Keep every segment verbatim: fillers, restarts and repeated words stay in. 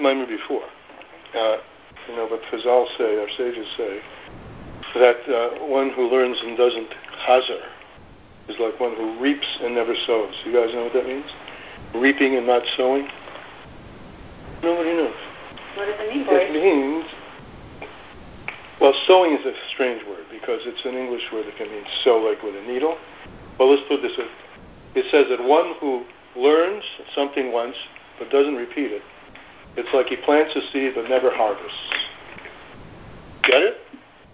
Mimer before. Uh, you know, but Chazal say, our sages say, that uh, one who learns and doesn't chazer is like one who reaps and never sows. You guys know what that means? Reaping and not sowing? Nobody knows. What does it mean, boy? It means, well, sowing is a strange word because it's an English word that can mean sow like with a needle. Well, let's put it this way. It says that one who learns something once but doesn't repeat it, it's like he plants a seed but never harvests. Get it?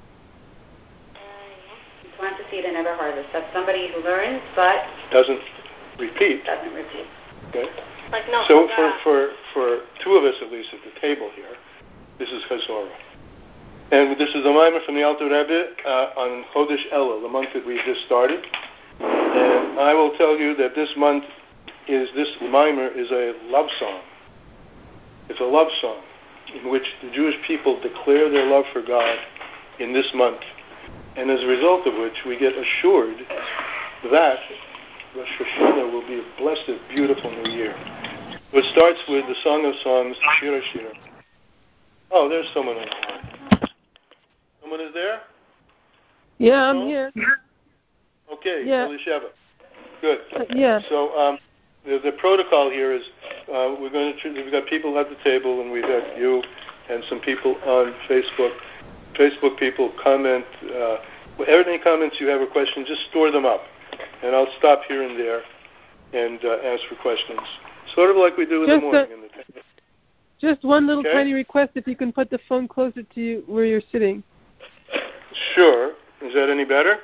He plants a seed and never harvests. That's somebody who learns but doesn't repeat. Doesn't repeat. Okay. Like no. So for, for, for two of us at least at the table here, this is Chazorah. And this is a mimer from the Alter Rebbe uh, on Chodesh Elul, the month that we just started. And I will tell you that this month is, this mimer is a love song. It's a love song in which the Jewish people declare their love for God in this month. And as a result of which we get assured that Rosh Hashanah will be a blessed, beautiful new year. It starts with the Song of Songs, Shir Shir. Oh, there's someone on the line. Someone is there? Yeah, I'm here. Okay, yeah. Elisheva. Good. Uh, yeah. So um, the, the protocol here is uh, we're going to. We've got people at the table, and we've got you and some people on Facebook. Facebook people comment. Uh, any comments you have or questions, just store them up, and I'll stop here and there and uh, ask for questions. Sort of like we do in just the morning. A, in the t- just one little okay? tiny request: if you can put the phone closer to you where you're sitting. Sure. Is that any better?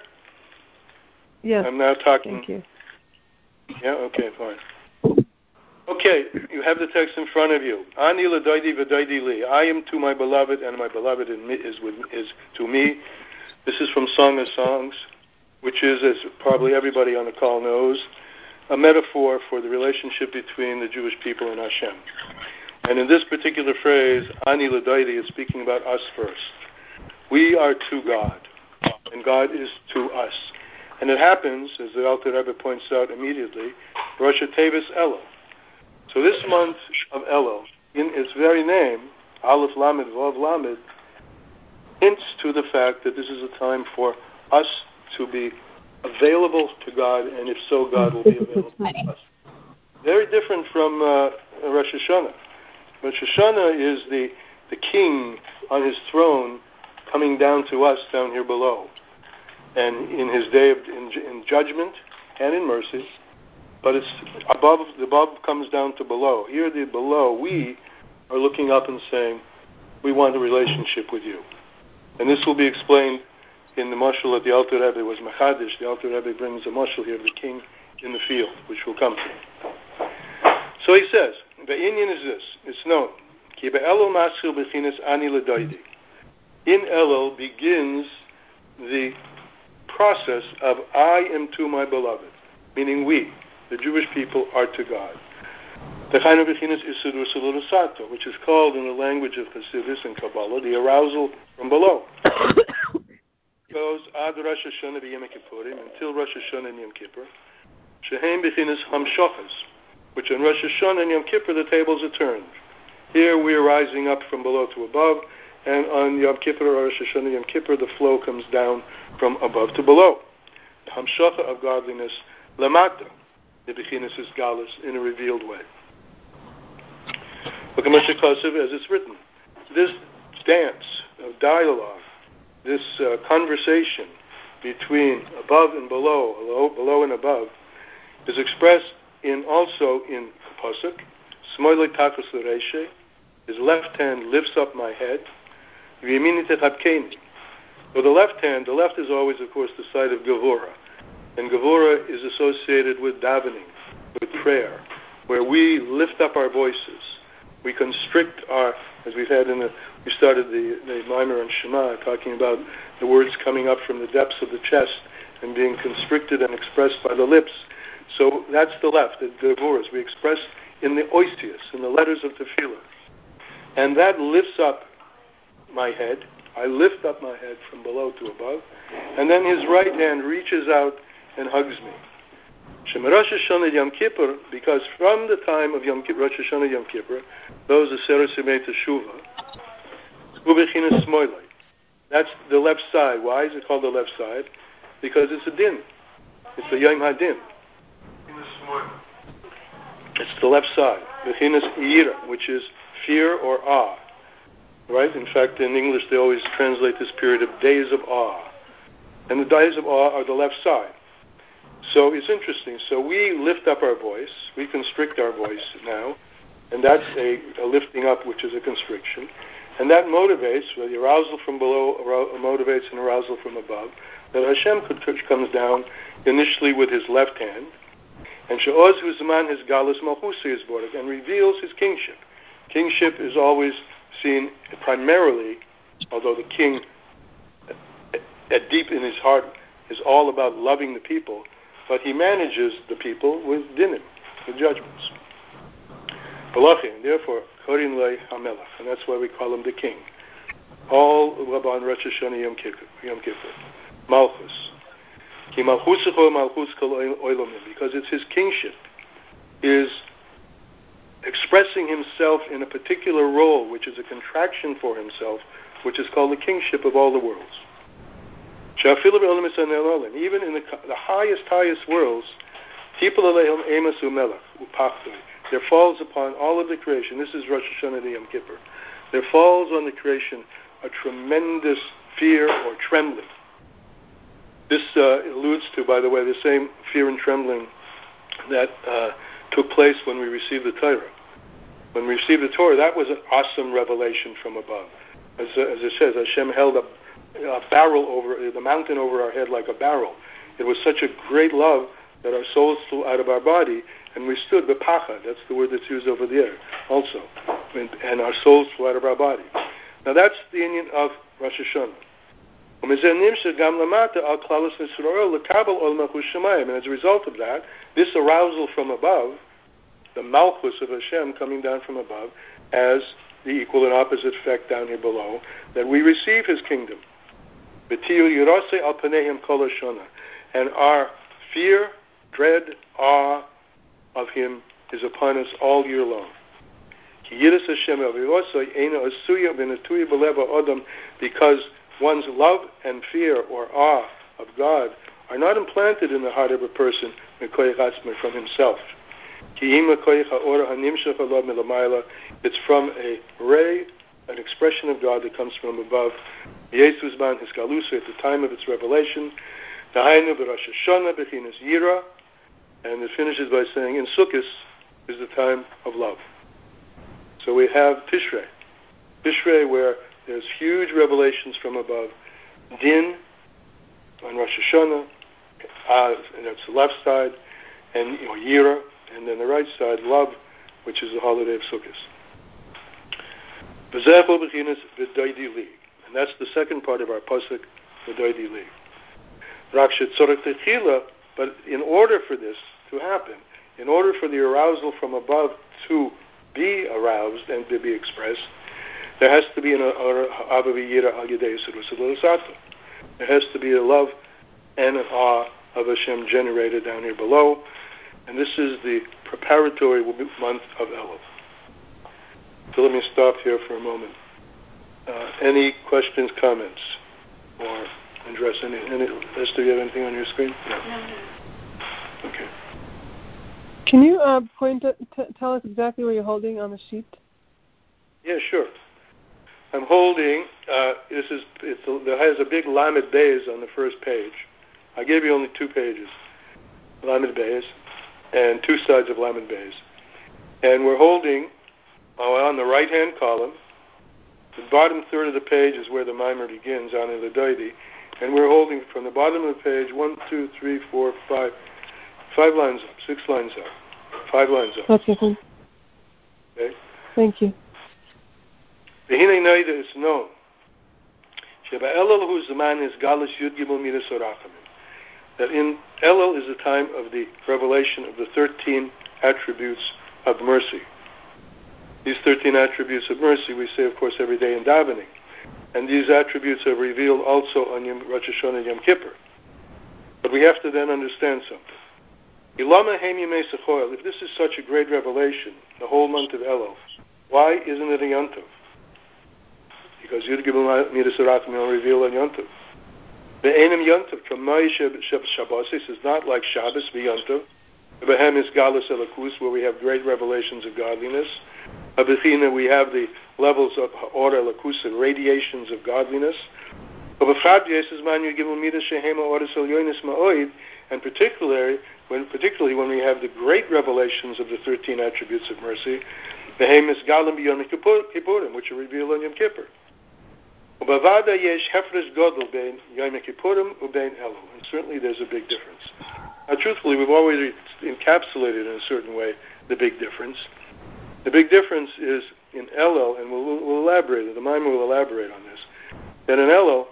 Yes. I'm now talking. Thank you. Yeah. Okay. Fine. Okay. You have the text in front of you. Ani l'doidi v'doidi li. I am to my beloved, and my beloved is with is to me. This is from Song of Songs, which is, as probably everybody on the call knows, a metaphor for the relationship between the Jewish people and Hashem. And in this particular phrase, Ani l'doidi is speaking about us first. We are to God, and God is to us. And it happens, as the Alter Rebbe points out immediately, Rosh Tevis Elul. So this month of Elul, in its very name, Aleph Lamed Vav Lamed, hints to the fact that this is a time for us to be available to God, and if so, God will be available to us. Very different from uh, Rosh Hashanah. Rosh Hashanah is the, the king on his throne coming down to us down here below. And in his day of in, in judgment and in mercy, but it's above. The above comes down to below. Here, the below, we are looking up and saying, "We want a relationship with you." And this will be explained in the mashal that the Alter Rebbe was machadish. The Alter Rebbe brings a mashal here of the king in the field, which will come to. So he says, "The inyan is this: it's known. Ki be'elul maschil b'chinas ani l'doidi. In Elul begins the process of I am to my beloved, meaning we, the Jewish people, are to God. Which is called in the language of Hasidus and Kabbalah the arousal from below. It goes ad Rosh Hashanah b'Yom Kippurim until Rosh Hashanah and Yom Kippur. Shehem b'chinas hamshachas, which in Rosh Hashanah and Yom Kippur the tables are turned. Here we are rising up from below to above, and on Yom Kippur or Rosh Hashanah Yom Kippur the flow comes down from above to below. The hamshacha of godliness, lamata, the bechinas is galus in a revealed way. Look at Moshe Kosev as it's written. This dance of dialogue, this uh, conversation between above and below, below, below and above, is expressed in also in Pasuk. Smoilei tachas l'reishe, his left hand lifts up my head. V'yamini techabkeni. With the left hand, the left is always, of course, the side of Gevurah. And Gevurah is associated with davening, with prayer, where we lift up our voices. We constrict our, as we've had in the, we started the, the Maimer and Shema, talking about the words coming up from the depths of the chest and being constricted and expressed by the lips. So that's the left, the Gevurahs. We express in the oistius, in the letters of Tefillah. And that lifts up my head. I lift up my head from below to above. And then his right hand reaches out and hugs me. Shem Rosh Hashanah Yom Kippur, because from the time of Yom Kippur, Rosh Hashanah Yom Kippur, those are Seres Yemei Teshuvah, Ubechinas Smoilai. That's the left side. Why is it called the left side? Because it's a din. It's a Yom HaDin. It's the left side. Bechinas Yira, which is fear or awe. Right? In fact, in English, they always translate this period of days of awe. And the days of awe are the left side. So it's interesting. So we lift up our voice. We constrict our voice now. And that's a, a lifting up, which is a constriction. And that motivates, well, the arousal from below motivates an arousal from above, that Hashem comes down initially with his left hand, and She'oz Huzman his Galus Malchusi is Borek, and reveals his kingship. Kingship is always seen primarily, although the king, at deep in his heart, is all about loving the people, but he manages the people with dinim, with judgments. Balachin, therefore, Korin Lei HaMelech, and that's why we call him the king. All Rabban Rosh Hashanah Yom Kippur, Yom Kippur, Malchus. Ki Malchusecho Malchus Kol Oilomim, because it's his kingship, is expressing himself in a particular role, which is a contraction for himself, which is called the kingship of all the worlds. Even in the, the highest, highest worlds, Tipul Aleihim Emasu Melech Upachtoi. There falls upon all of the creation. This is Rosh Hashanah Yom Kippur. There falls on the creation a tremendous fear or trembling. This uh, alludes to, by the way, the same fear and trembling that uh, took place when we received the Torah. When we received the Torah, that was an awesome revelation from above. As, uh, as it says, Hashem held a, a barrel over the mountain over our head like a barrel. It was such a great love that our souls flew out of our body, and we stood bepacha. That's the word that's used over there also. And, and our souls flew out of our body. Now that's the union of Rosh Hashanah. And as a result of that, this arousal from above, the Malchus of Hashem coming down from above, has the equal and opposite effect down here below, that we receive his kingdom. And our fear, dread, awe of him is upon us all year long. Because one's love and fear or awe of God are not implanted in the heart of a person from himself. It's from a ray, an expression of God that comes from above. At the time of its revelation, and it finishes by saying, in Sukkot is the time of love. So we have Tishrei. Tishrei, where there's huge revelations from above. Din on Rosh Hashanah, uh, and that's the left side, and you know, Yira, and then the right side, love, which is the holiday of Sukkot. And that's the second part of our pasuk, V'doidi li. But in order for this to happen, in order for the arousal from above to be aroused and to be expressed, there has to be an There has to be a love and an awe of Hashem generated down here below, and this is the preparatory month of Elul. So let me stop here for a moment. Uh, any questions, comments, or address any? any Esther, do you have anything on your screen? No. no. Okay. Can you uh, point to, t- tell us exactly where you're holding on the sheet? Yeah, sure. I'm holding. Uh, this is it's a, there has a big Lamed Beis on the first page. I gave you only two pages, Lamed Beis, and two sides of Lamed Beis, and we're holding oh, on the right-hand column. The bottom third of the page is where the mimer begins on the Doidi, and we're holding from the bottom of the page one, two, three, four, five, five lines up, six lines up, five lines up. Okay. Cool. Okay. Thank you. The Hinei Naida is known. Sheba Elul hu zaman is galus yud gimel midas orachamim. That in Elul is the time of the revelation of the thirteen attributes of mercy. These thirteen attributes of mercy we say, of course, every day in davening. And these attributes are revealed also on Yom, Rosh Hashanah Yom Kippur. But we have to then understand something. If this is such a great revelation, the whole month of Elul, why isn't it a Yontif? Because Yud Gimel Midas Arachim will reveal on Yontif. The Einem Yontif, Kamai Shabbosis, is not like Shabbos, be Yontif. The Behem is Galus Elakus, where we have great revelations of godliness. Abechina, we have the levels of Or Elakus and radiations of godliness. And particularly when, particularly when we have the great revelations of the thirteen attributes of mercy, the Hemis Galim B'Yom Kippurim, which are revealed on Yom Kippur. And certainly there's a big difference. Now, truthfully, we've already encapsulated in a certain way the big difference. The big difference is in Elul, and we'll, we'll elaborate, the Maimon will elaborate on this, that in Elul,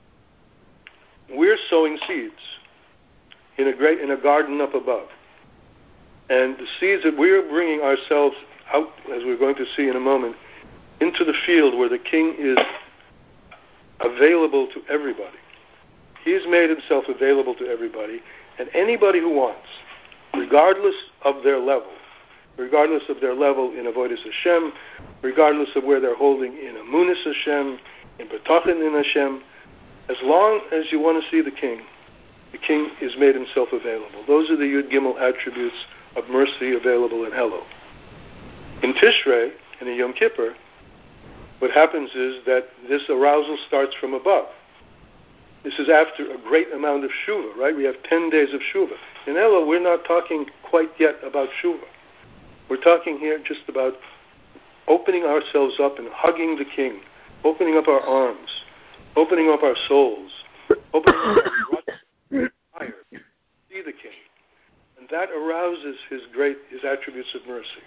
we're sowing seeds in a great in a garden up above. And the seeds that we're bringing ourselves out, as we're going to see in a moment, into the field where the king is available to everybody. He's made himself available to everybody, and anybody who wants, regardless of their level, regardless of their level in Avodas Hashem, regardless of where they're holding in Amunis Hashem, in B'tachin in Hashem, as long as you want to see the king, the king is made himself available. Those are the Yud Gimel attributes of mercy available in Elul. In Tishrei, and in Yom Kippur, what happens is that this arousal starts from above. This is after a great amount of Shuvah, right? We have ten days of Shuvah. In Elul, we're not talking quite yet about Shuvah. We're talking here just about opening ourselves up and hugging the king, opening up our arms, opening up our souls, opening up our fire, see the king. And that arouses his great, his attributes of mercy.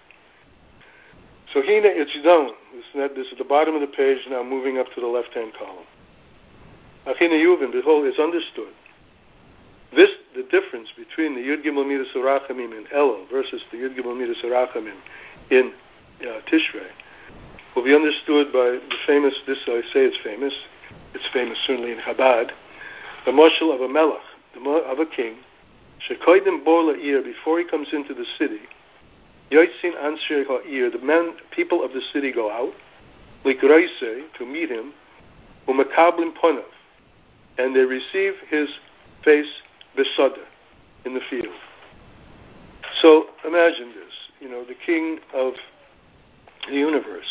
So Hina, it's done. This, this is the bottom of the page, now moving up to the left-hand column. Achina Yuvin, behold, it's understood. This, the difference between the Yud Gimel Midas Arachamim in Elul versus the Yud Gimel Midas Arachamim in uh, Tishrei, will be understood by the famous, this I say it's famous, it's famous certainly in Chabad, the Moshel of a Melech, the mo- of a king, Shekoidim Bo La'ir, before he comes into the city, Yoitzin Ansher Ha'ir, the men, people of the city go out, Likreise, to meet him, Umakablim Ponav, and they receive his face Besada, in the field. So imagine this, you know, the king of the universe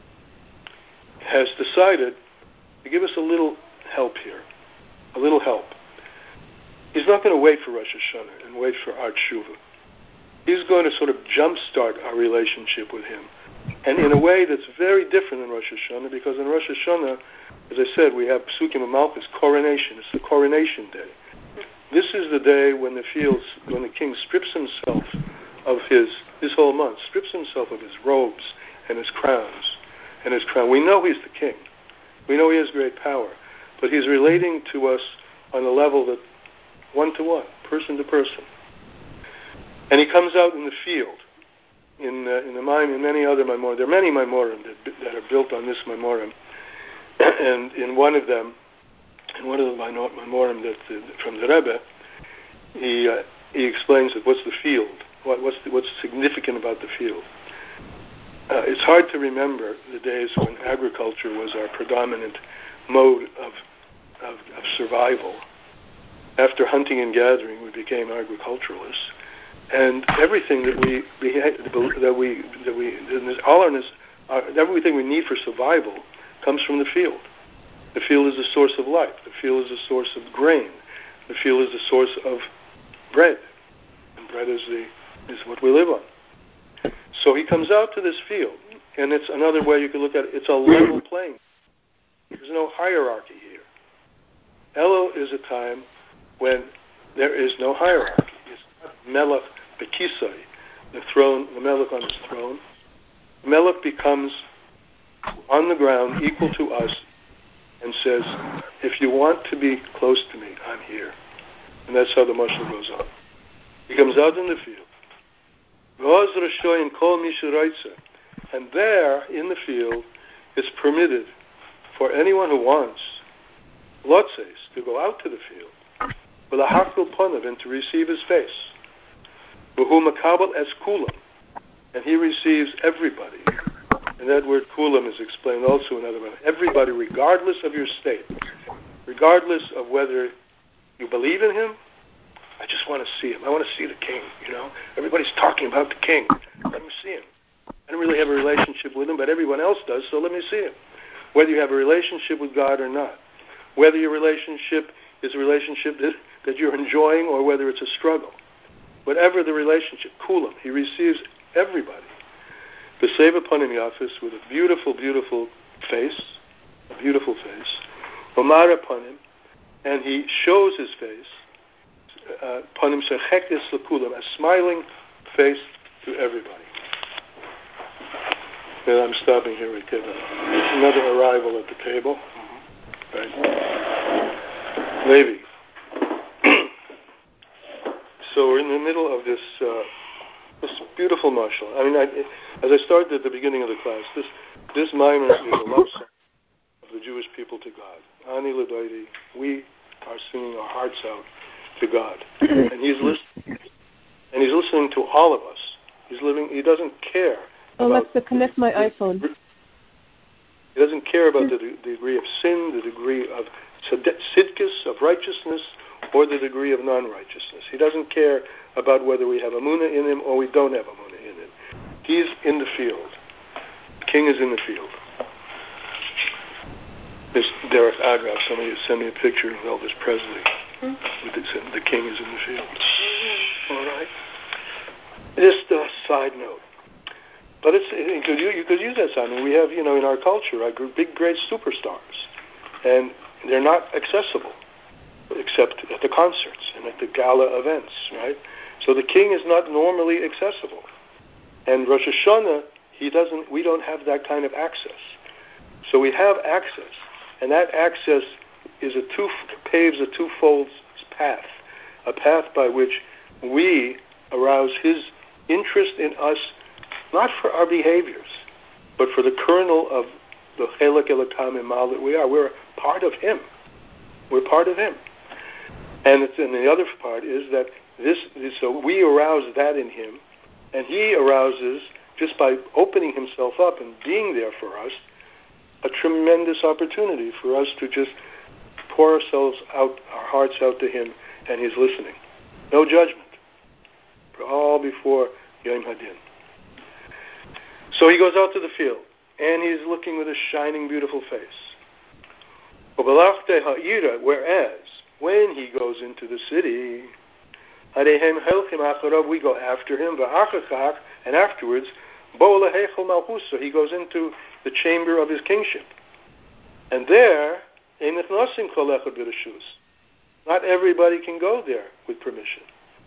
has decided to give us a little help here, a little help. He's not going to wait for Rosh Hashanah and wait for our Tshuva. He's going to sort of jumpstart our relationship with him. And in a way that's very different than Rosh Hashanah, because in Rosh Hashanah, as I said, we have Psukim of Malchus, coronation. It's the coronation day. This is the day when the fields, when the king strips himself of his, this whole month, strips himself of his robes and his crowns and his crown. We know he's the king. We know he has great power. But he's relating to us on a level that one-to-one, person to person. And he comes out in the field, in uh, in the Maim, in many other Maimorim. There are many Maimorim that, that are built on this Maimorim. And in one of them, in one of the Maimorim that uh, from the Rebbe, he uh, he explains that what's the field, what, what's the, what's significant about the field. Uh, it's hard to remember the days when agriculture was our predominant mode of, of of survival. After hunting and gathering, we became agriculturalists, and everything that we that we that we all our uh, everything we need for survival comes from the field. The field is the source of life. The field is the source of grain. The field is the source of bread, and bread is the is what we live on. So he comes out to this field, and it's another way you can look at it. It's a level playing. There's no hierarchy here. Elul is a time when there is no hierarchy. It's not Melech Bekisai, the throne, the Melech on his throne. Melech becomes on the ground equal to us and says, if you want to be close to me, I'm here. And that's how the mashal goes on. He comes out in the field. And there, in the field, it's permitted for anyone who wants, lotzes, to go out to the field, with a hakul ponav, and to receive his face. V'hu makabel es kulam, and he receives everybody. And that word kulam is explained also in other words. Everybody, regardless of your state, regardless of whether you believe in him. I just want to see him. I want to see the king, you know. Everybody's talking about the king. Let me see him. I don't really have a relationship with him, but everyone else does, so let me see him. Whether you have a relationship with God or not. Whether your relationship is a relationship that, that you're enjoying or whether it's a struggle. Whatever the relationship, kulam, he receives everybody. B'seva panim yafis, with a beautiful, beautiful face, a beautiful face. Omar panim, and he shows his face, panim shechekes lekulam, a smiling face to everybody. And I'm stopping here with another arrival at the table. Right. Levi. So we're in the middle of this uh, this beautiful marshal. I mean, I, as I started at the beginning of the class, this this mimer is a love song of the Jewish people to God. Ani l'doidi, we are singing our hearts out to God, and He's listening, and He's listening to all of us. He's living. He doesn't care. Alexa, connect my iPhone. He doesn't care about the, the degree of sin, the degree of sidkus, of righteousness, or the degree of non-righteousness. He doesn't care about whether we have Amunah in him or we don't have Amunah in him. He's in the field. The king is in the field. This Derek Agraf, somebody sent me a picture of Elvis Presley. Mm-hmm. The, the king is in the field. Mm-hmm. All right. Just a side note. But it's, you, could, you could use that side note. We have, you know, in our culture, right, big, great superstars. And they're not accessible, except at the concerts and at the gala events, right? So the king is not normally accessible. And Rosh Hashanah, he doesn't, we don't have that kind of access. So we have access, and that access is a two, paves a twofold path, a path by which we arouse his interest in us, not for our behaviors, but for the kernel of the Chelek Elokam Imal that we are. We're part of him. We're part of him. And, it's, and the other part is that this, so we arouse that in him, and he arouses, just by opening himself up and being there for us, a tremendous opportunity for us to just pour ourselves out, our hearts out to him, and he's listening. No judgment. We're all before Yom Hadin. So he goes out to the field, and he's looking with a shining, beautiful face. Whereas, when he goes into the city, we go after him, and afterwards, he goes into the chamber of his kingship. And there, not everybody can go there with permission.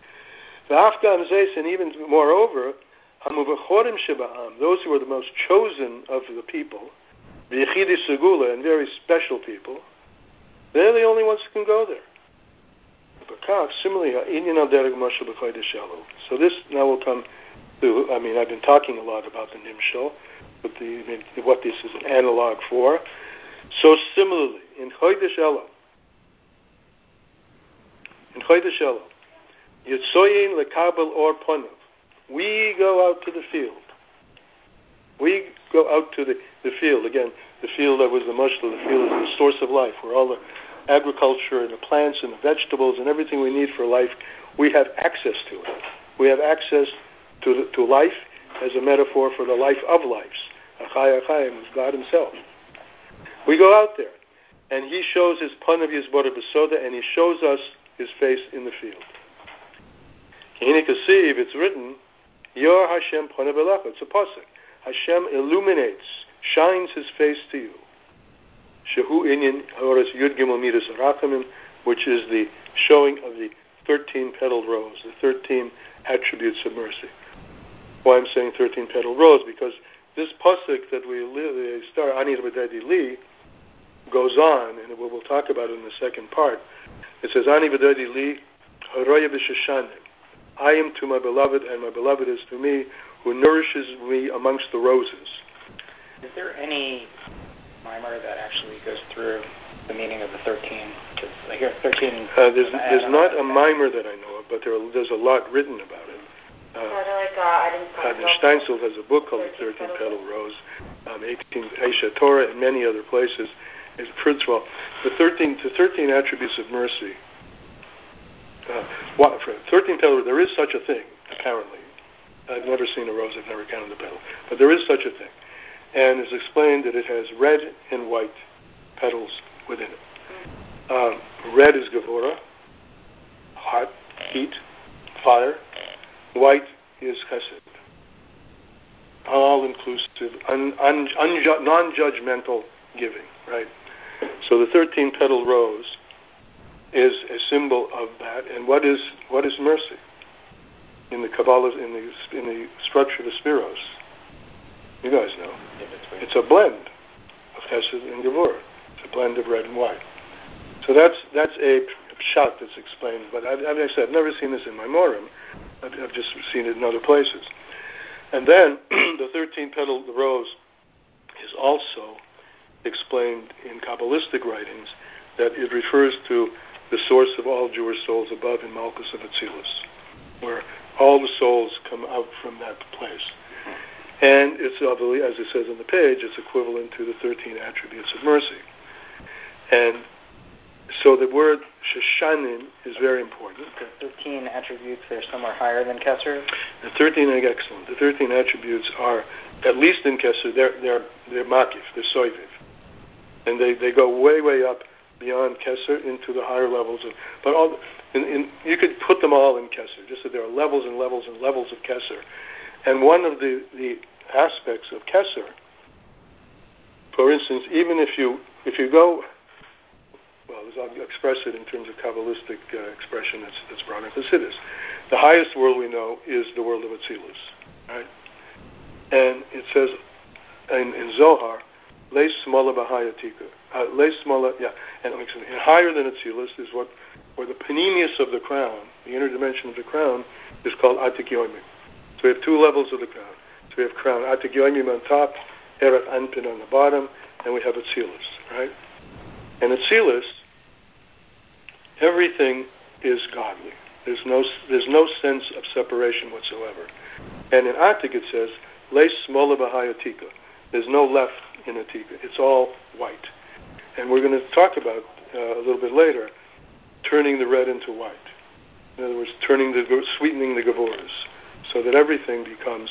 And even moreover, those who are the most chosen of the people, and very special people, they're the only ones who can go there. Similarly, so this now will come to, I mean, I've been talking a lot about the Nimshal, but the, what this is an analog for. So similarly, in Chodesh Elul, in Chodesh Elul, Yitzoyin lekabel or ponav, we go out to the field. We go out to the, the field. Again, the field that was the mushal, the field is the source of life, where all the agriculture and the plants and the vegetables and everything we need for life, we have access to it. We have access to the, to life as a metaphor for the life of lives. Achai Achayim is God himself. We go out there, and he shows his panav yizbora b'soda, and he shows us his face in the field. It's written, Yor Hashem panav elecha. It's a pasuk. Hashem illuminates, shines his face to you. Shehu inyan horas yud gimel midas arachamim, which is the showing of the thirteen petaled rose, the thirteen attributes of mercy. Why I'm saying thirteen petaled rose? Because this pasuk that we start Ani B'Dadi Li goes on, and we'll talk about it in the second part. It says Ani B'Dadi Li Haroya B'Shashanim. I am to my beloved, and my beloved is to me, who nourishes me amongst the roses. Is there any mimer that actually goes through the meaning of the thirteen? Because I hear thirteen. Uh, there's there's not a mimer that I know of, but there are, there's a lot written about it. Uh, like, uh, I didn't uh, the Steinsaltz has a book called The thirteen Petal Rose, um, eighteen Aisha Torah, and many other places. Is first of all, the thirteen, the thirteen attributes of mercy. Uh, what, for thirteen petal, there is such a thing, apparently. I've never seen a rose, I've never counted the petal. But there is such a thing. And it's explained that it has red and white petals within it. Um, red is Gevurah, hot, heat, fire. White is Chesed. All-inclusive, un, un, un, non-judgmental giving, right? So the thirteen petal rose is a symbol of that. And what is what is mercy? In the Kabbalah, in the in the structure of the Spiros, you guys know, it's a blend of Chesed and Gevurah. It's a blend of red and white. So that's that's a pshat that's explained. But I, I, mean, I said I've never seen this in my Morim. I've, I've just seen it in other places. And then the thirteen petal rose is also explained in Kabbalistic writings that it refers to the source of all Jewish souls above in Malchus of Atzilus, where all the souls come out from that place. And it's, as it says on the page, it's equivalent to the thirteen attributes of mercy. And so the word Shoshanim is very important. The thirteen attributes are somewhere higher than Kesser? The thirteen, excellent. The thirteen attributes are, at least in Kesser, they're, they're, they're Makif, they're Soiviv. And they, they go way, way up beyond Kesser into the higher levels of, but all, in, in, you could put them all in Kesser, just that there are levels and levels and levels of Kesser. And one of the, the aspects of Kesser, for instance, even if you, if you go, well, I'll express it in terms of Kabbalistic uh, expression that's, that's brought into Chassidus. The highest world we know is the world of Atzilus, right? And it says in, in Zohar, Leis Smola Bahayatika. Uh, Leis Smola, yeah, and, and higher than Atzilus is what, where the panemius of the crown, the inner dimension of the crown, is called Atik Yoimim. So we have two levels of the crown. So we have crown Atik Yoimim on top, Erat Anpin on the bottom, and we have Atzilus, right? And Atzilus, everything is godly. There's no there's no sense of separation whatsoever. And in Atik it says, Leis Smola Bahayatika. There's no left in Atika. It's all white. And we're going to talk about uh, a little bit later, turning the red into white. In other words, turning the sweetening the Gevuras, so that everything becomes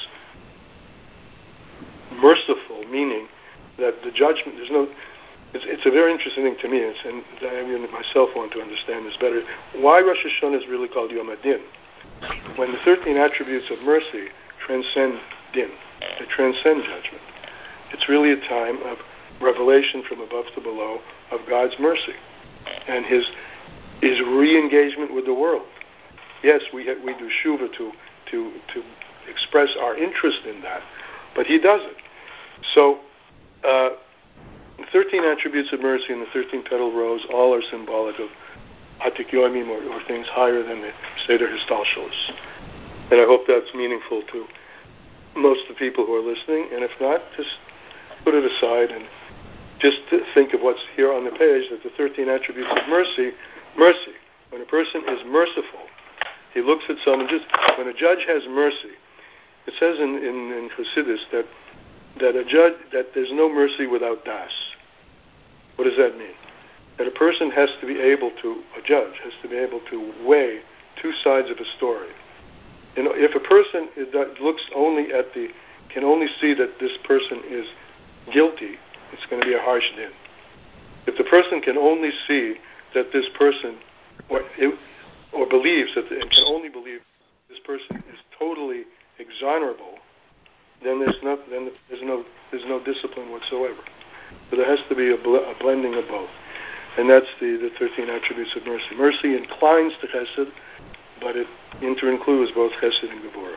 merciful, meaning that the judgment, there's no, it's, it's a very interesting thing to me, it's, and I even myself want to understand this better. Why Rosh Hashanah is really called Yom HaDin? When the thirteen attributes of mercy transcend din, they transcend judgment. It's really a time of revelation from above to below of God's mercy and His His re-engagement with the world. Yes, we ha- we do shuva to to to express our interest in that, but He does it. So, uh, the thirteen attributes of mercy and the thirteen petal rose all are symbolic of Atik Yoimim, or, or things higher than the Seder Histalshalos. And I hope that's meaningful to most of the people who are listening. And if not, just put it aside and just think of what's here on the page, that the thirteen attributes of mercy, mercy. When a person is merciful, he looks at someone, just when a judge has mercy, it says in, in, in Chassidus that that a judge, that there's no mercy without das. What does that mean? That a person has to be able to, a judge has to be able to weigh two sides of a story. You know, if a person is, that looks only at the, can only see that this person is guilty, it's going to be a harsh din. If the person can only see that this person, or, or believes that, and can only believe this person is totally exonerable, then there's no, then there's no, there's no discipline whatsoever. So there has to be a, bl- a blending of both, and that's the, the thirteen attributes of mercy. Mercy inclines to Chesed, but it inter-includes both Chesed and Gevurah.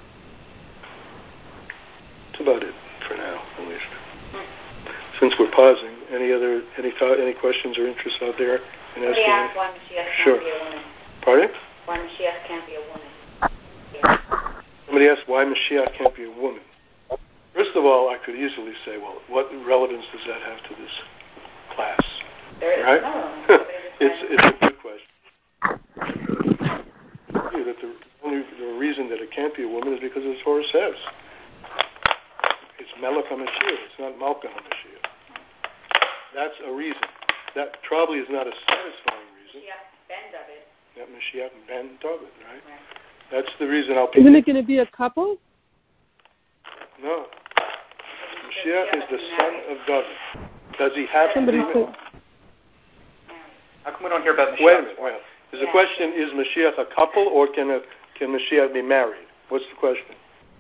That's about it for now, at least. Since we're pausing, any other any th- any questions or interests out there? In Somebody asked why Mashiach can't sure. be a woman. Pardon? Why Mashiach can't be a woman. Yeah. Somebody asked why Mashiach can't be a woman. First of all, I could easily say, well, what relevance does that have to this class? There is right? no. it's it's a good question. That the only the reason reason that it can't be a woman is because the Torah says it's Melech HaMashiach. It's not Malka HaMashiach. That's a reason. That probably is not a satisfying reason. Mashiach ben David. Yeah, Mashiach ben David, right? Right. That's the reason I'll. Isn't it going to be a couple? No. Mashiach is the son of David. Does he have Somebody to be? said, How come we don't hear about Mashiach? Wait a minute. Wait a minute. Is Yeah. the question, is Mashiach a couple or can a, can Mashiach be married? What's the question?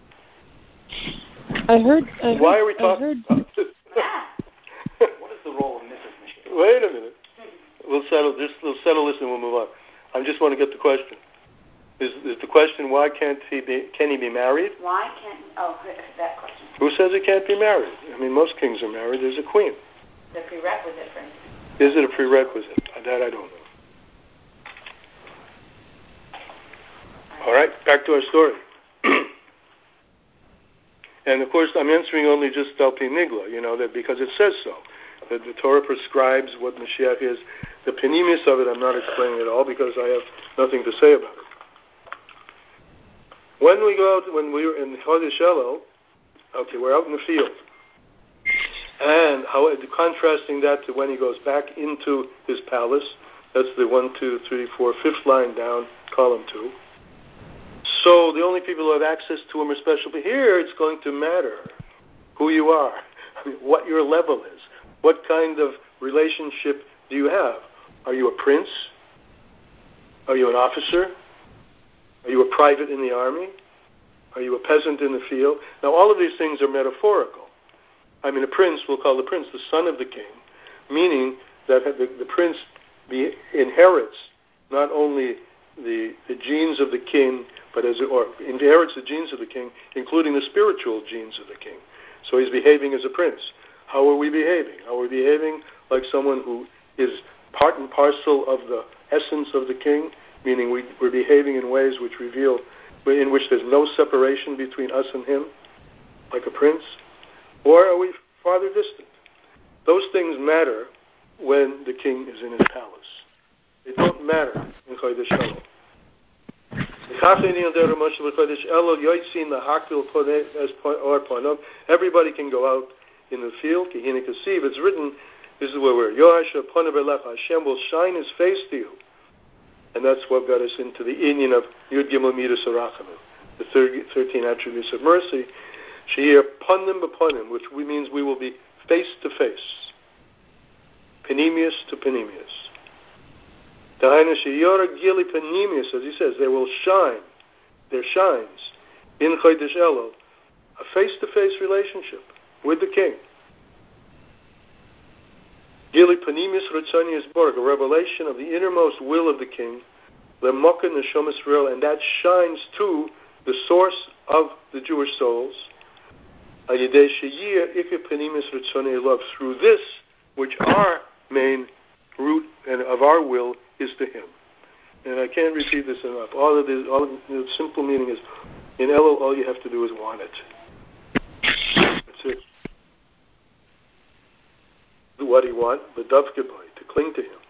I heard. I heard Why are we I talking heard, about this? What is the role of Missus Mashiach? Wait a minute. We'll settle this. We'll settle this and we'll move on. I just want to get the question. Is, is the question why can't he be? Can he be married? Why can't? Oh, that question. Who says he can't be married? I mean, most kings are married. There's a queen. The prerequisite for instance. Is it a prerequisite? That I don't know. All right, back to our story. And of course, I'm answering only just Al Pi Nigla, you know, that because it says so. That the Torah prescribes what Mashiach is. The Penimis of it, I'm not explaining at all because I have nothing to say about it. When we go out, when we were in Chodesh Elul, okay, we're out in the field. And how contrasting that to when he goes back into his palace, that's the one, two, three, four, fifth line down, column two. So the only people who have access to him are special. But here it's going to matter who you are, I mean, what your level is, what kind of relationship do you have. Are you a prince? Are you an officer? Are you a private in the army? Are you a peasant in the field? Now all of these things are metaphorical. I mean, a prince, we'll call the prince the son of the king, meaning that the, the prince be, inherits not only the, the genes of the king, but as or inherits the genes of the king, including the spiritual genes of the king. So he's behaving as a prince. How are we behaving? Are we behaving like someone who is part and parcel of the essence of the king, meaning we, we're behaving in ways which reveal, in which there's no separation between us and him, like a prince? Or are we farther distant? Those things matter when the king is in his palace. They don't matter in Chodesh Elul. Everybody can go out in the field. It's written, this is where we're. Hashem will shine his face to you. And that's what got us into the inyan of Yud Gimel Midas Arachamim, the thirteen attributes of mercy. She'ir panim b'panim, which means we will be face to face, panemius to panemius. Dahaina she'yora gili panemius, as he says, they will shine, there shines in Chodesh Elul a face-to-face relationship with the king. Gili panemius ritzoni yisborg, a revelation of the innermost will of the king, lemoka neshama Yisrael, and that shines to the source of the Jewish souls. Through this, which our main root and of our will is to him. And I can't repeat this enough. All of this, all of the simple meaning is, in Elul, all you have to do is want it. That's it. What do you want? To cling to him.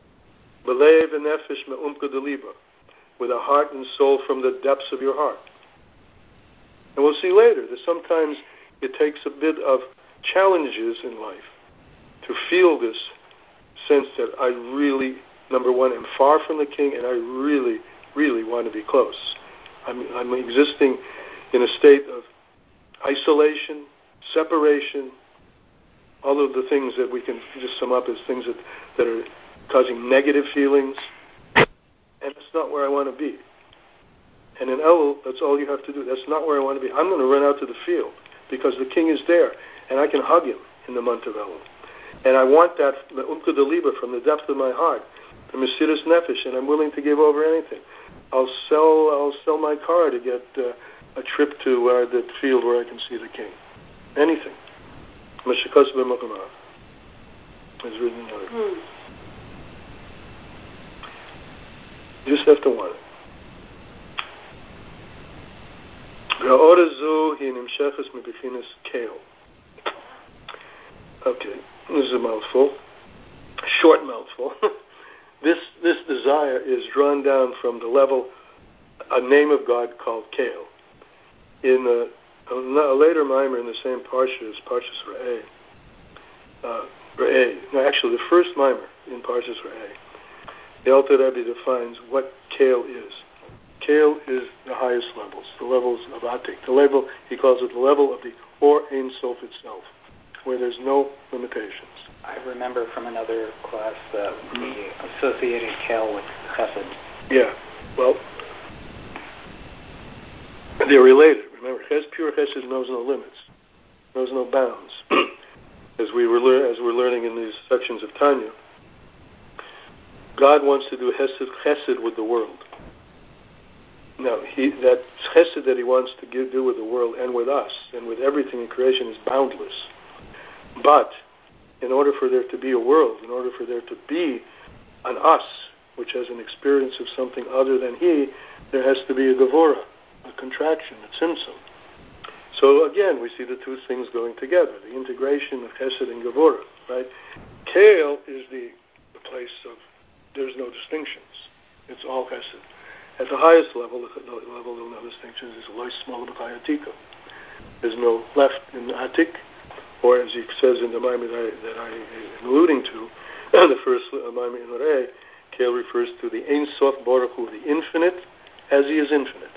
With a heart and soul from the depths of your heart. And we'll see later that sometimes it takes a bit of challenges in life to feel this sense that I really, number one, am far from the king, and I really, really want to be close. I'm, I'm existing in a state of isolation, separation, all of the things that we can just sum up as things that, that are causing negative feelings, and it's not where I want to be. And in Elul, that's all you have to do. That's not where I want to be. I'm going to run out to the field because the king is there, and I can hug him in the month of Elul. And I want that umka deliba from the depth of my heart, the mesiras nefesh, and I'm willing to give over anything. I'll sell I'll sell my car to get uh, a trip to uh, the field where I can see the king. Anything. Mashikas b'makamah is written in there. Hmm. You just have to want it. Okay, this is a mouthful, a short mouthful. this this desire is drawn down from the level a name of God called Kel. In a, a, a later mimer in the same parsha is Parshas Re'eh. Uh, Re'eh. No, actually, the first mimer in Parshas Re'eh, the Alter Rebbe defines what Kel is. Kel is the highest levels, the levels of Atik. The level, he calls it the level of the Or Ein Sof itself, where there's no limitations. I remember from another class that we associated Kel with Chesed. Yeah, well, they're related. Remember, Ches, pure Chesed knows no limits, knows no bounds. as we were lear- as we're learning in these sections of Tanya, God wants to do Chesed, Chesed with the world. Now, he, that Chesed that he wants to give, do with the world and with us and with everything in creation is boundless. But in order for there to be a world, in order for there to be an us, which has an experience of something other than he, there has to be a Gevurah, a contraction, a Tzimtzum. So again, we see the two things going together, the integration of Chesed and Gevurah, right? Kel is the, the place of, there's no distinctions. It's all Chesed. At the highest level, the, the level of no distinctions is Lois Smola B'Chai Atika. There's no left in Atik, or as he says in the Maimon that I, that I am alluding to, the first Maimon in Re'eh, Kel refers to the Ein Sof Baruch Hu, the infinite, as he is infinite.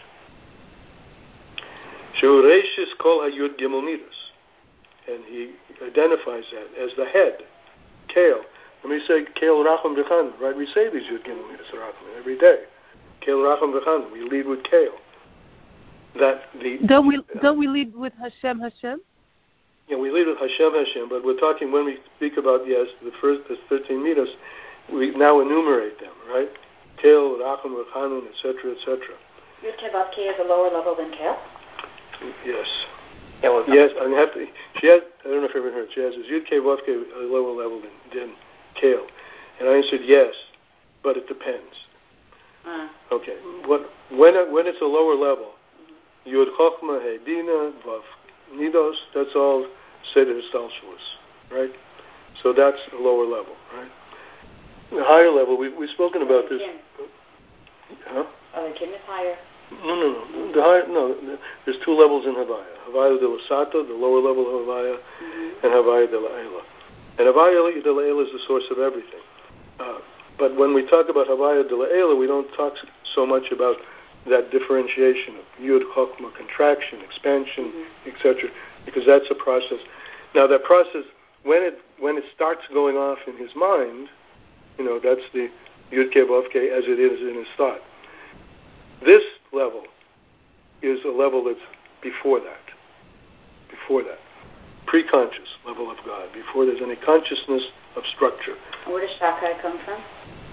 Shehu Reishis Kol HaYud Gimel Midas, and he identifies that as the head, Kel. When we say Kel Racham V'Chan, right? We say these Yud Gimel Midas Racham every day. Kel Racham V'Chan. We lead with Kel. That the don't we don't we lead with Hashem Hashem? Yeah, we lead with Hashem Hashem, but we're talking when we speak about yes the first the thirteen midas, we now enumerate them, right? Kel, Racham, V'Chanun, et cetera, et cetera. Yud Kei Vav Kei is a lower level than Kel? Yes. Yeah, well, yes, I have to. She has. I don't know if everyone heard. She has. Is Yud Kei Vav Kei a lower level than, than Kel? And I answered yes, but it depends. Uh. Okay. What when when it's a lower level, Yud Chochma He Bina Vav Nidos. That's all Seder Histalshalos, right? So that's a lower level, right? The higher level, we we've spoken about this. Huh? Oh, the Kim is higher. No, no, no. The higher, no. There's two levels in Havaya. Havaya de la Sata, the lower level of Havaya, mm-hmm. and Havaya de la Eila. And Havaya de la Eila is the source of everything. Uh, but when we talk about Havaya de la Eila, we don't talk so much about that differentiation of Yud, Chokmah, contraction, expansion, mm-hmm. et cetera, because that's a process. Now, that process, when it when it starts going off in his mind, you know, that's the Yud Kei Vav Kei as it is in his thought. This level is a level that's before that, before that, pre-conscious level of God, before there's any consciousness of structure. Where does Shakai come from?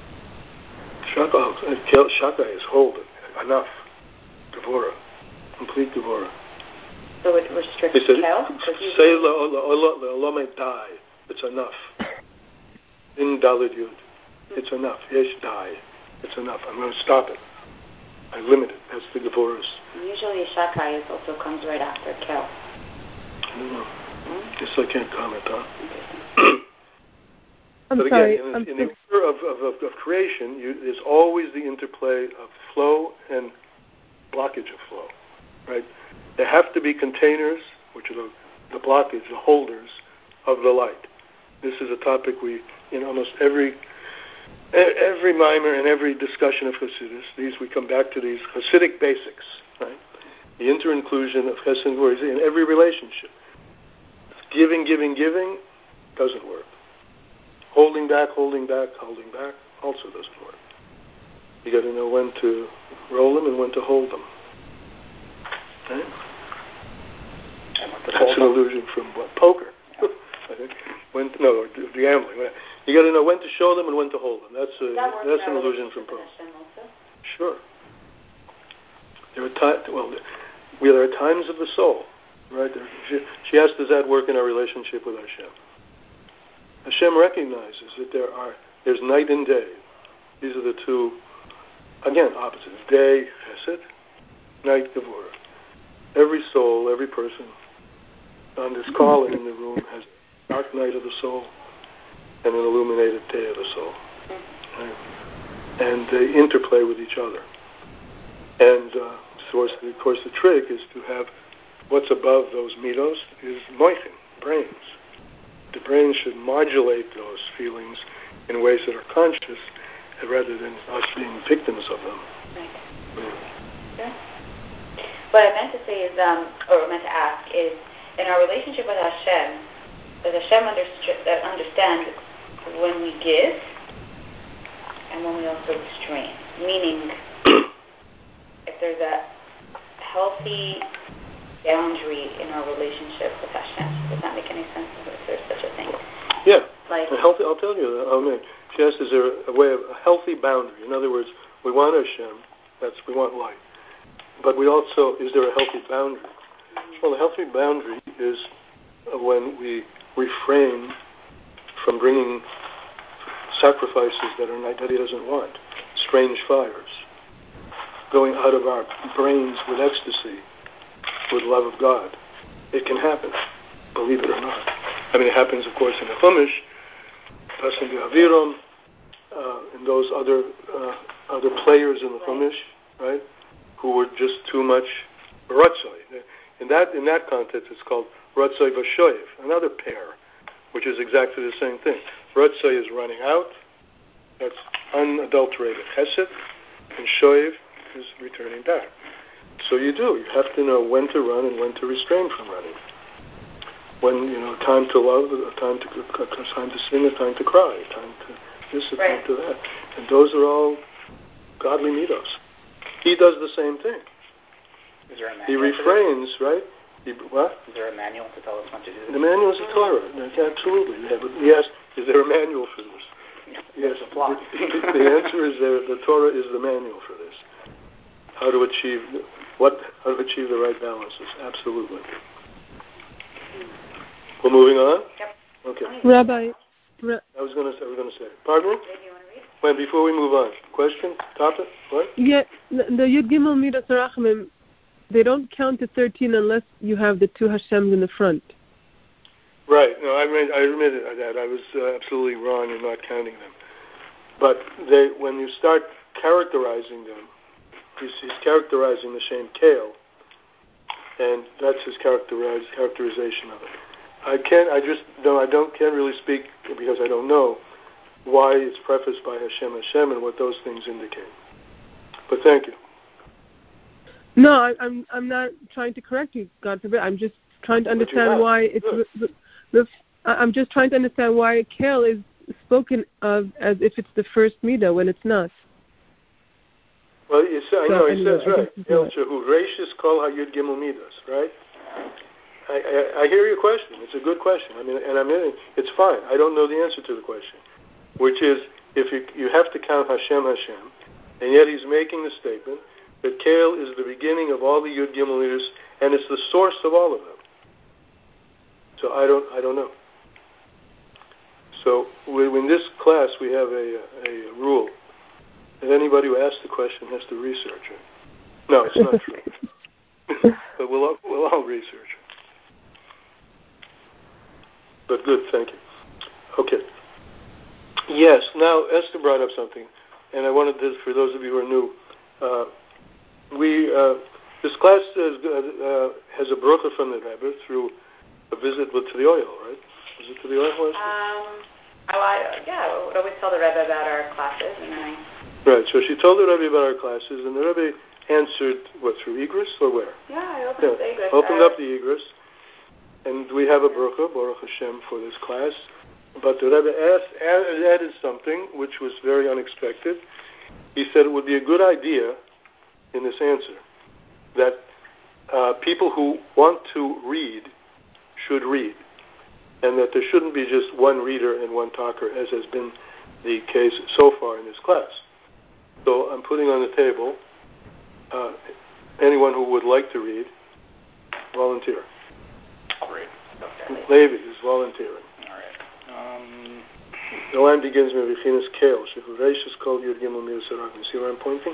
Shakai, Shakai is hold, enough, Gevurah, complete Gevurah. So it restricts he said, Kel? Say L'Olam die, it's enough. In Daled Yud, it's enough. Yesh die, it's enough. I'm going to stop it. I limit it. That's the Gevurahs. Usually Shakai also comes right after Kel. I don't know. Hmm? Guess I can't comment on. I'm but sorry. again, in, I'm in the order of, of, of, of creation, you, there's always the interplay of flow and blockage of flow, right? There have to be containers, which are the, the blockage, the holders of the light. This is a topic we, in almost every Every mimer and every discussion of Hasidus, these we come back to these Hasidic basics, right? The inter-inclusion of Chesed and Gvura in every relationship. Giving, giving, giving doesn't work. Holding back, holding back, holding back also doesn't work. You got to know when to roll them and when to hold them. Right? That's an illusion from what? Poker. I think. When no, or gambling. You got to know when to show them and when to hold them. That's a, that that's an illusion from poker. Sure. There are times. Well, there are times of the soul, right? There, she, she asked, "Does that work in our relationship with Hashem?" Hashem recognizes that there are there's night and day. These are the two, again, opposites. Day, Chesed, night, Gevurah. Every soul, every person on this call and in the room has dark night of the soul and an illuminated day of the soul. Right? And they interplay with each other. And uh, of course, the, of course, the trick is to have what's above those midos is moichin, brains. The brain should modulate those feelings in ways that are conscious, rather than us being victims of them. Right. Mm. Yeah. What I meant to say is, um, or meant to ask is, in our relationship with Hashem, does Hashem underst- understand when we give and when we also restrain? Meaning, if there's a healthy boundary in our relationship with Hashem, does that make any sense? If there's such a thing? Yeah. Like, a healthy, I'll tell you that. I mean, she asked, is there a way of a healthy boundary? In other words, we want Hashem, that's we want light. But we also, is there a healthy boundary? Well, a healthy boundary is when we refrain from bringing sacrifices that are not, that he doesn't want, strange fires, going out of our brains with ecstasy, with love of God. It can happen, believe it or not. I mean, it happens, of course, in the Chumash, Pasim Aviram, uh, and those other uh, other players in the Chumash, right, who were just too much Ratzoi. In that in that context, it's called Ratzoi Vashoyev, another pair, which is exactly the same thing. Ratzoi is running out, that's unadulterated Hesed, and Shoyev is returning back. So you do. You have to know when to run and when to restrain from running. When, you know, time to love, a time to a time to sing, a time to cry, a time to this, a right. time to that. And those are all godly midos. He does the same thing. Is there a manual he refrains, right? He, what? Is there a manual to tell us what to do? The manual is the Torah. Absolutely. Yes. Is there a manual for this? Yes. A plot. The, the answer is there. The Torah is the manual for this. How to achieve what? How to achieve the right balances? Absolutely. We're moving on. Yep. Okay. Rabbi, Ra- I was going to. I was going to say. Pardon me. do you want to read? Wait. Before we move on, question, topic, what? yeah, the the Yud Gimel Midas Rachamim, they don't count to thirteen unless you have the two Hashems in the front. Right. No, I admit, I admitted that. I was uh, absolutely wrong in not counting them. But they, when you start characterizing them, he's, he's characterizing the Shem Kale, and that's his characterize, characterization of it. I can't. I just no. I don't. Can't really speak because I don't know why it's prefaced by Hashem Hashem and what those things indicate. But thank you. No, I, I'm I'm not trying to correct you, God forbid. I'm just trying to understand why it's. The, the, I'm just trying to understand why Kale is spoken of as if it's the first midah when it's not. Well, you say, I so, know anyway, it says right. El Shehu Reishis Kol Hayud Gimel Midas, right? I, I, I hear your question. It's a good question. I mean, and I mean, it's fine. I don't know the answer to the question, which is if you you have to count Hashem Hashem, and yet he's making the statement that Kale is the beginning of all the Yud Gimel Midas, and it's the source of all of them. So I don't I don't know. So we, in this class we have a, a, a rule that anybody who asks the question has to research it. No, it's not true. But we'll we'll all research it. But good, thank you. Okay. Yes, now Esther brought up something, and I wanted to, for those of you who are new, uh, we uh, this class is, uh, has a bracha from the Rebbe through a visit with, to the oil, right? Was it to the oil? Um, oh, I, yeah, I would always tell the Rebbe about our classes, and then I... Right, so she told the Rebbe about our classes, and the Rebbe answered, what, through Igris or where? Yeah, I opened yeah. the Igris. Opened uh, up the Igris, and we have a bracha, Baruch Hashem, for this class. But the Rebbe asked, added something which was very unexpected. He said it would be a good idea in this answer that uh, people who want to read should read, and that there shouldn't be just one reader and one talker, as has been the case so far in this class. So I'm putting on the table uh, anyone who would like to read, volunteer. Great. Okay. Levi is volunteering. All right. Um, the line begins with Bechinas Kale. Shehu Reishis Kol Yud Gimel Midas Rachamim. See where I'm pointing?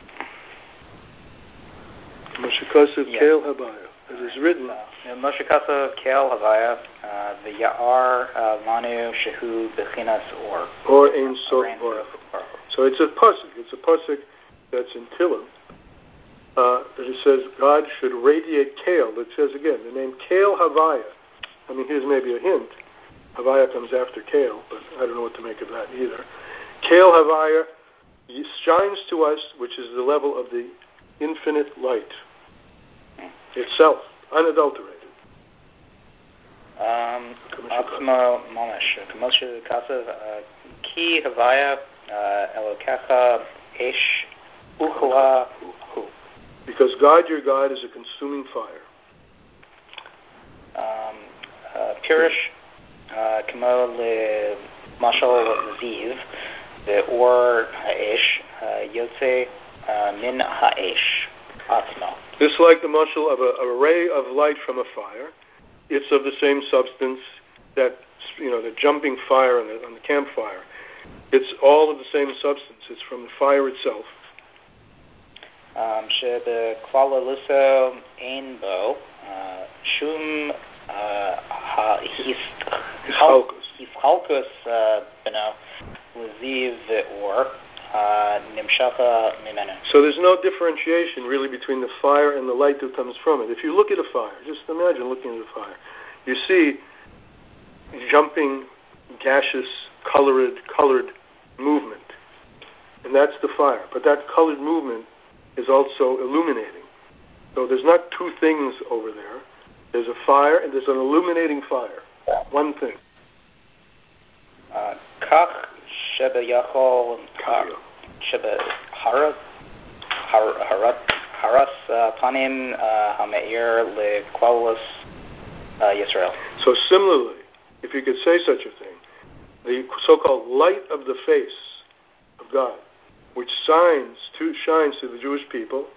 Moshe Kasev Kale Habaya. It is written. Moshe Kasev Kale Havaya. The Ya'ar Manu Shehu Bechinas Or. Or Ein Sof Baruch. So it's a pasuk. It's a pasuk that's in Tehillim, uh, that it says God should radiate Kale. It says again, the name Kale Havaya. I mean, here's maybe a hint. Havaya comes after Kale, but I don't know what to make of that either. Kale Havaya shines to us, which is the level of the infinite light itself, unadulterated. Um, Atzma Mamash, Kamosha Kasav, Ki Havaya, Elokecha, Ish, Uchla, Hu. Because God, your God, is a consuming fire. Um, uh, Pirish, Kamo Le Mashal Ziv, the Or Haish, Yotze, Min Haish, Atzma. Just like the mashal of a, a ray of light from a fire, it's of the same substance that, you know, the jumping fire on the, on the campfire. It's all of the same substance. It's from the fire itself. Shebe Klala Luso Ainbo Shum Hifchalkus Beno Laziv or Nimshaka Mimenu. So there's no differentiation really between the fire and the light that comes from it. If you look at a fire, just imagine looking at a fire, you see jumping, gaseous, colored, colored movement. And that's the fire. But that colored movement is also illuminating. So there's not two things over there. There's a fire and there's an illuminating fire. One thing. Kach Sheba Yachol Sheba Harat Harat Haras Panim Hameir Le Qualis Yisrael. So similarly, if you could say such a thing, the so-called light of the face of God, which shines to shines to the Jewish people.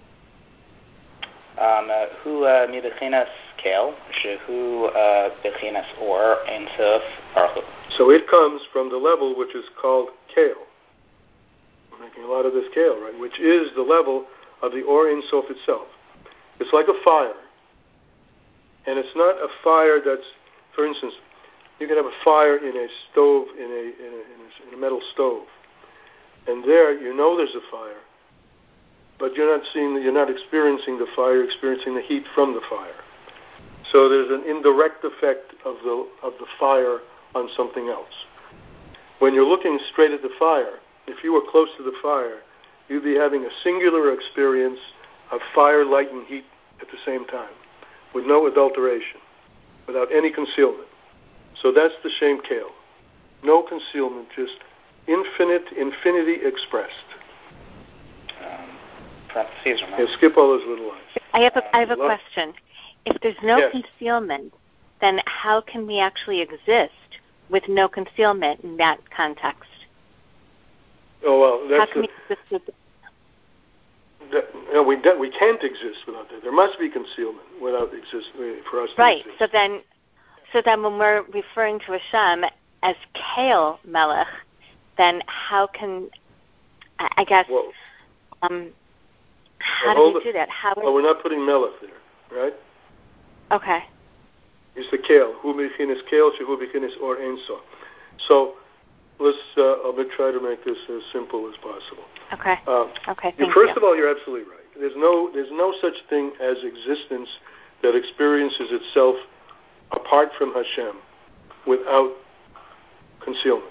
Hu mibechinas kale, shehu bechinas or ein sof archu. So it comes from the level which is called kale. We're making a lot of this kale, right? Which is the level of the or ein sof itself. It's like a fire, and it's not a fire that's, for instance, you can have a fire in a stove, in a in a, in a, in a metal stove, and there you know there's a fire. But you're not seeing, you're not experiencing the fire, you're experiencing the heat from the fire. So there's an indirect effect of the of the fire on something else. When you're looking straight at the fire, if you were close to the fire, you'd be having a singular experience of fire, light, and heat at the same time, with no adulteration, without any concealment. So that's the Shem Kale. No concealment, just infinite, infinity expressed. Parentheses, yeah, skip all those little lines. I have a, I have a question. If there's no yes. concealment, then how can we actually exist with no concealment in that context? Oh, well, that's how can the, we exist with that, no, we, we can't exist without that. There must be concealment without exist for us to right. exist. So then, so then when we're referring to Hashem as Kale Melech, then how can, I, I guess, well, um, how well, do we do that? How oh, we're not putting melech there, right? Okay. It's the kale. Hu bechinas kale, shehu bechinas or ein sof. So let's. Uh, I'll try to make this as simple as possible. Okay. Uh, okay. You, thank first you. of all, you're absolutely right. There's no. There's no such thing as existence that experiences itself apart from Hashem, without concealment.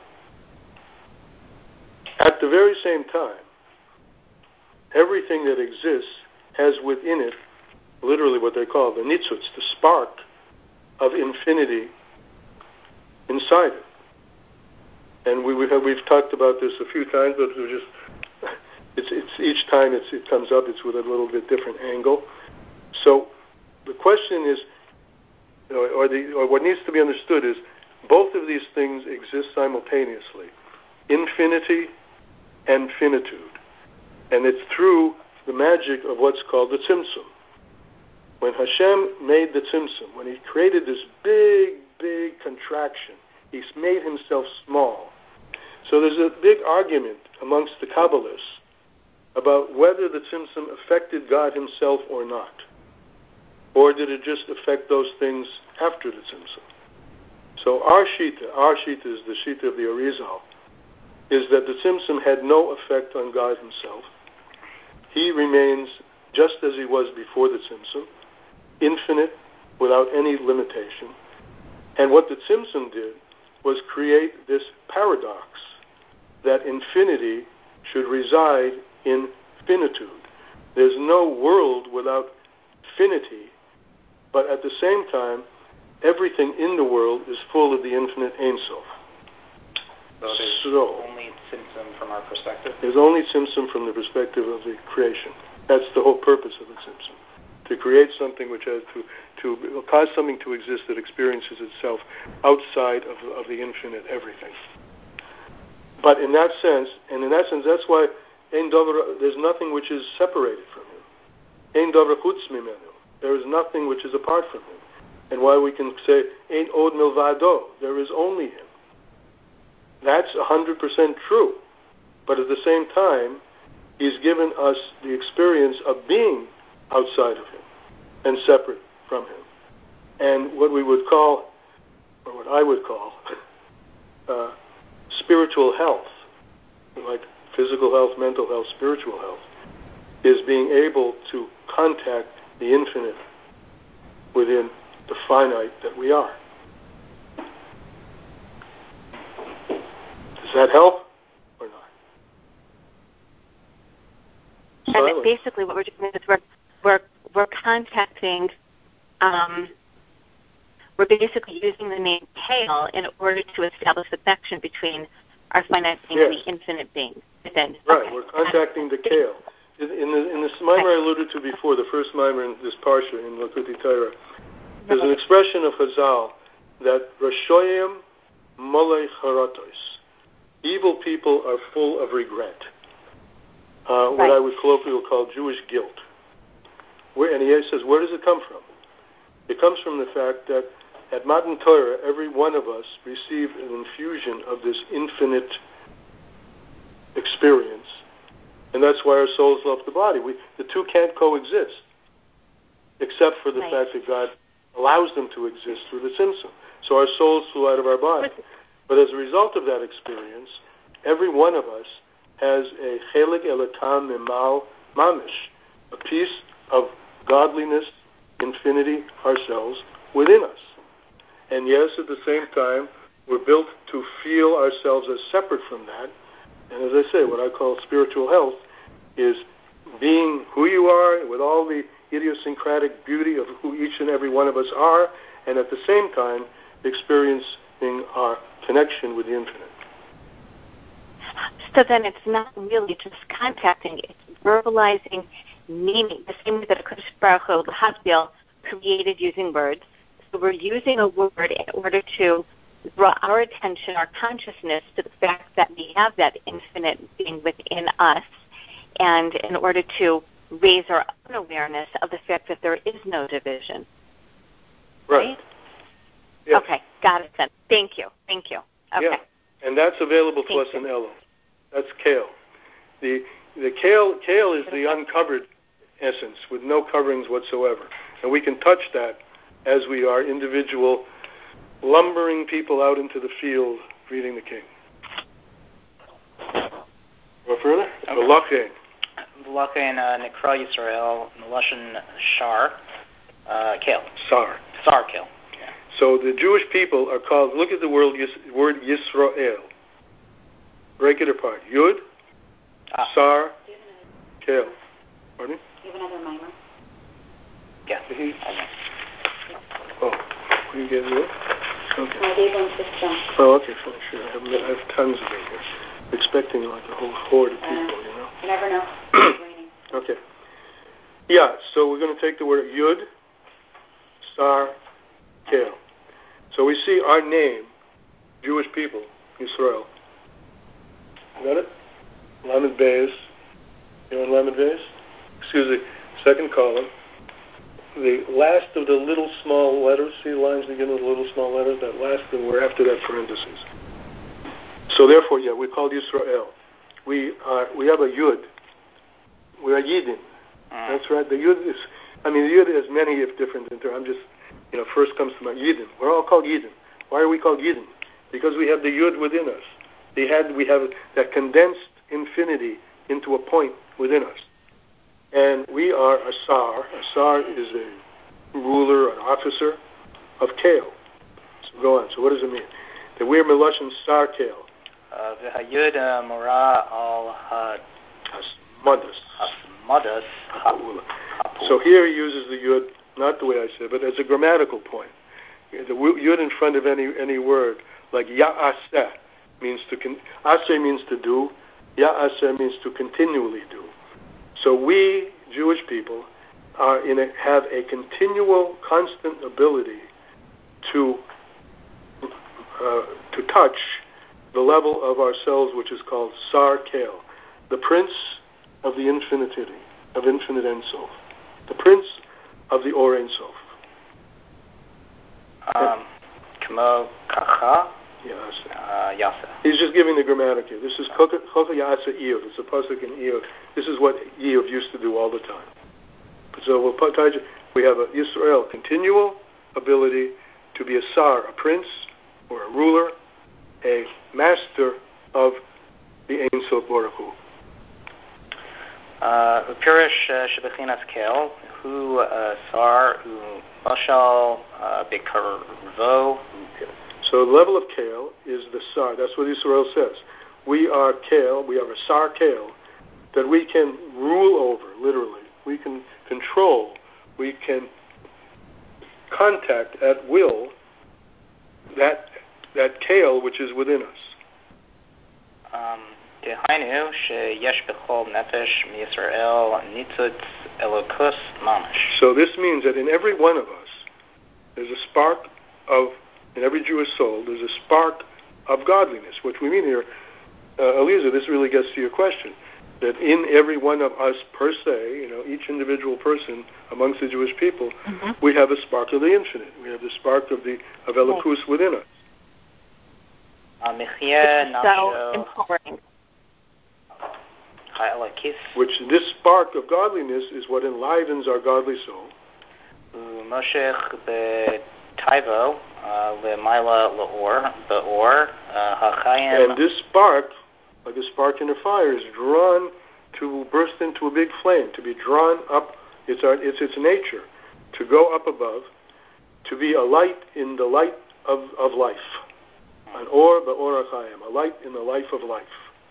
At the very same time, everything that exists has within it, literally what they call the nitzutz, the spark of infinity inside it. And we, we have, we've talked about this a few times, but we're just, it's, it's each time it's, it comes up, it's with a little bit different angle. So the question is, or, or, the, or what needs to be understood is, both of these things exist simultaneously, infinity and finitude. And it's through the magic of what's called the tzimtzum. When Hashem made the tzimtzum, when he created this big, big contraction, he's made himself small. So there's a big argument amongst the Kabbalists about whether the tzimtzum affected God himself or not. Or did it just affect those things after the tzimtzum? So our shita, our shita is the shita of the Arizal, is that the tzimtzum had no effect on God himself. He remains just as he was before the Tzimtzum, infinite, without any limitation. And what the Tzimtzum did was create this paradox that infinity should reside in finitude. There's no world without finity, but at the same time, everything in the world is full of the infinite Ein Sof. So there's so, only Tzimtzum from our perspective? There's only Tzimtzum from the perspective of the creation. That's the whole purpose of the Tzimtzum. To create something which has to, to cause something to exist that experiences itself outside of, of the infinite everything. But in that sense, and in that sense, that's why Ein Davar, there's nothing which is separated from him. Ein Davar Chutz Mimenu. There is nothing which is apart from him. And why we can say Ein Od Milvado. There is only him. That's one hundred percent true. But at the same time, he's given us the experience of being outside of him and separate from him. And what we would call, or what I would call, uh, spiritual health, like physical health, mental health, spiritual health, is being able to contact the infinite within the finite that we are. Does that help or not? And Silence. basically what we're doing is we're, we're, we're contacting, um, we're basically using the name Kale in order to establish the connection between our finite being yes. and the infinite being. Within. Right, Okay. we're contacting the Kale. In, in the, in this mimer I alluded to before, the first mimer in this parsha in Lakuti Torah, there's an expression of Chazal that Rashoyim Molei Charatos. Evil people are full of regret. Uh, what right. I would colloquially call Jewish guilt. Where, and he says, where does it come from? It comes from the fact that at Matan Torah, every one of us received an infusion of this infinite experience. And that's why our souls love the body. We, the two can't coexist, except for the right. fact that God allows them to exist through the Tzimtzum. So our souls flew out of our body. But as a result of that experience, every one of us has a chelik elatam mimal mamish, a piece of godliness, infinity, ourselves within us. And yes, at the same time, we're built to feel ourselves as separate from that. And as I say, what I call spiritual health is being who you are with all the idiosyncratic beauty of who each and every one of us are, and at the same time experiencing our connection with the infinite. So then it's not really just contacting, it's verbalizing, naming, the same way that HaKadosh Baruch Hu, L'Havdil, created using words. So we're using a word in order to draw our attention, our consciousness to the fact that we have that infinite being within us, and in order to raise our own awareness of the fact that there is no division. Right. Right? Yes. Okay, got it then. Thank you. Thank you. Okay. Yeah, and that's available to Thank us you. in Elul. That's Kale. The the Kale Kale is the uncovered essence with no coverings whatsoever, and we can touch that as we are individual lumbering people out into the field greeting the king. Go further? V'lachein. V'lachein Nikra Yisrael Lashon Shar uh, Kale. Sar. Sar Kale. Yeah. So the Jewish people are called, look at the word, word Yisrael. Break it apart. Yud, ah. Sar, Kale. Pardon? You have another mimer? Yeah. He, oh, what are you getting there? Okay. I gave one to John. Oh, okay, fine, sure. I have, I have tons of them here. Expecting like a whole horde of people, Uh, you know. You never know. It's raining. Okay. Yeah, so we're going to take the word Yud, Sar, Kale. So we see our name, Jewish people, Yisrael. Got it? Lamed Beis. You know Lamed Beis? Excuse me. Second column. The last of the little small letters, see the lines begin with little small letters? That last thing, we're after that parentheses. So therefore, yeah, we're called Yisrael. We are, we have a Yud. We are Yidin. That's right. The Yud is, I mean, the Yud has many if different. I'm just, you know, first comes to my Yidin. We're all called Yidin. Why are we called Yidin? Because we have the Yud within us. They had, we have that condensed infinity into a point within us. and we are a sar. A sar is a ruler, an officer of Kale. So go on. So what does it mean? That we're Melashon Sar Kale. V'hayud mora al Hasmadas. Hasmadas. So here he uses the yud, not the way I said, but as a grammatical point. The yud in front of any any word, like ya'aseh means to con- aseh means to do, ya'aseh means to continually do. So we Jewish people are in a, have a continual, constant ability to uh, to touch the level of ourselves, which is called Sar Kale, the Prince of the infinity, of infinite Ein Sof, the Prince of the Or Ein Sof. Um, Kamo Kacha Yasa. He's just giving the grammatic here. This is Chocha Yasa Iyov. It's a pasuk in Iyov. This is what Iyov used to do all the time. So we'll put, we have a Yisrael continual ability to be a Sar, a prince or a ruler, a master of the Ein Sof Baruch Hu. Pirish Shebechinas Kel, Hu Sar, Hu Mashal, Bekarvo. So the level of Kale is the Sar. That's what Yisrael says. We are Kale, we are a Sar Kale, that we can rule over, literally. We can control, we can contact at will that that Kale which is within us. Um, Dehainu sheyesh bechol nefesh miYisrael nitzutz elokus mamash. So this means that in every one of us, there's a spark of, in every Jewish soul, there's a spark of godliness. What we mean here, uh, Eliezer, this really gets to your question, that in every one of us per se, you know, each individual person amongst the Jewish people, mm-hmm. we have a spark of the infinite. We have the spark of the of Elokus within us. Uh, so important. Which this spark of godliness is what enlivens our godly soul. And this spark, like a spark in a fire, is drawn to burst into a big flame, to be drawn up. It's our, it's its nature to go up above, to be a light in the light of, of life. An or ba'or ha'chayim, a light in the life of life.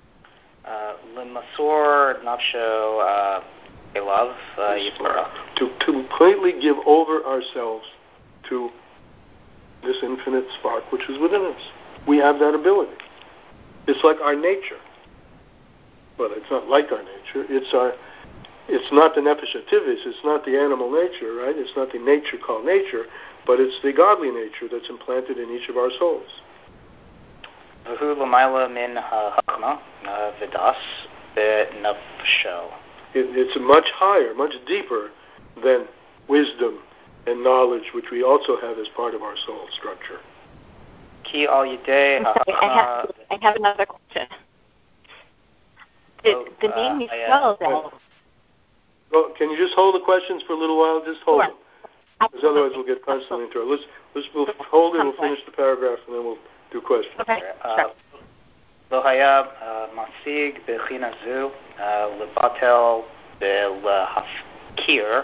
L'masor nafsho elav yisbarach. To completely give over ourselves to this infinite spark which is within us. We have that ability. It's like our nature. Well, it's not like our nature. It's our. It's not the nefesh hativis. It's not the animal nature, right? It's not the nature called nature, but it's the godly nature that's implanted in each of our souls. V'hu l'mayla min ha'chachma v'das v'nafsho. It's much higher, much deeper than wisdom and knowledge, which we also have as part of our soul structure. Ki al yidei ha'chachma. I have another question. The, the name Yisrael, though. Well, can you just hold the questions for a little while? Just hold sure. them. Because otherwise we'll get constantly into it. Let's, let's we'll hold it, we'll finish the paragraph, and then we'll do questions. Okay, sure. Lo haya masig bechina zu levatel belhafkir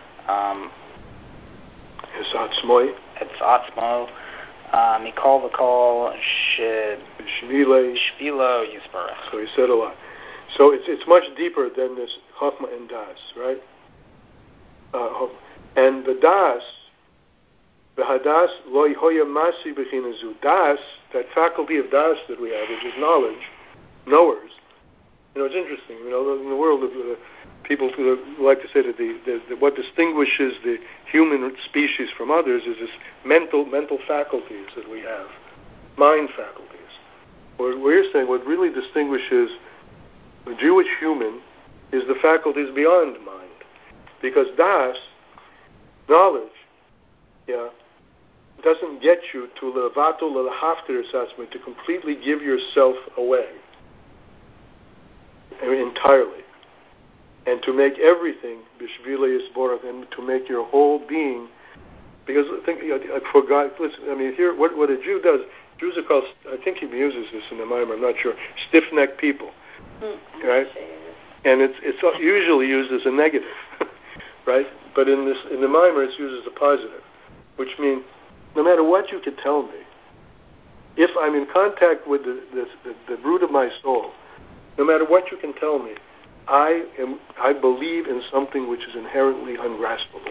es atzmoi es atzmo mikol v'kol shvilo yisbarach. So he said a lot. So it's it's much deeper than this Chachma and Das, right? Uh, and the Das, the Hadas, lo hoya masi b'chinazu. Das, that faculty of Das that we have, which is knowledge, knowers. You know, it's interesting. You know, in the world of uh, people who like to say that the, the, the what distinguishes the human species from others is this mental mental faculties that we have, mind faculties. What we're saying, what really distinguishes the Jewish human is the faculties beyond mind, because Das, knowledge, yeah, doesn't get you to levato lelahafter assessment, to completely give yourself away, I mean, entirely, and to make everything b'shvila yisborach, and to make your whole being. Because I think I forgot. Listen, I mean, here what what a Jew does. Jews are called. I think he uses this in the Maimon. I'm not sure. Stiff-necked people. Mm, right? and it's it's usually used as a negative, right? But in this in the mimer, it's used as a positive, which means no matter what you can tell me, if I'm in contact with the the, the, the root of my soul, no matter what you can tell me, I am I believe in something which is inherently ungraspable.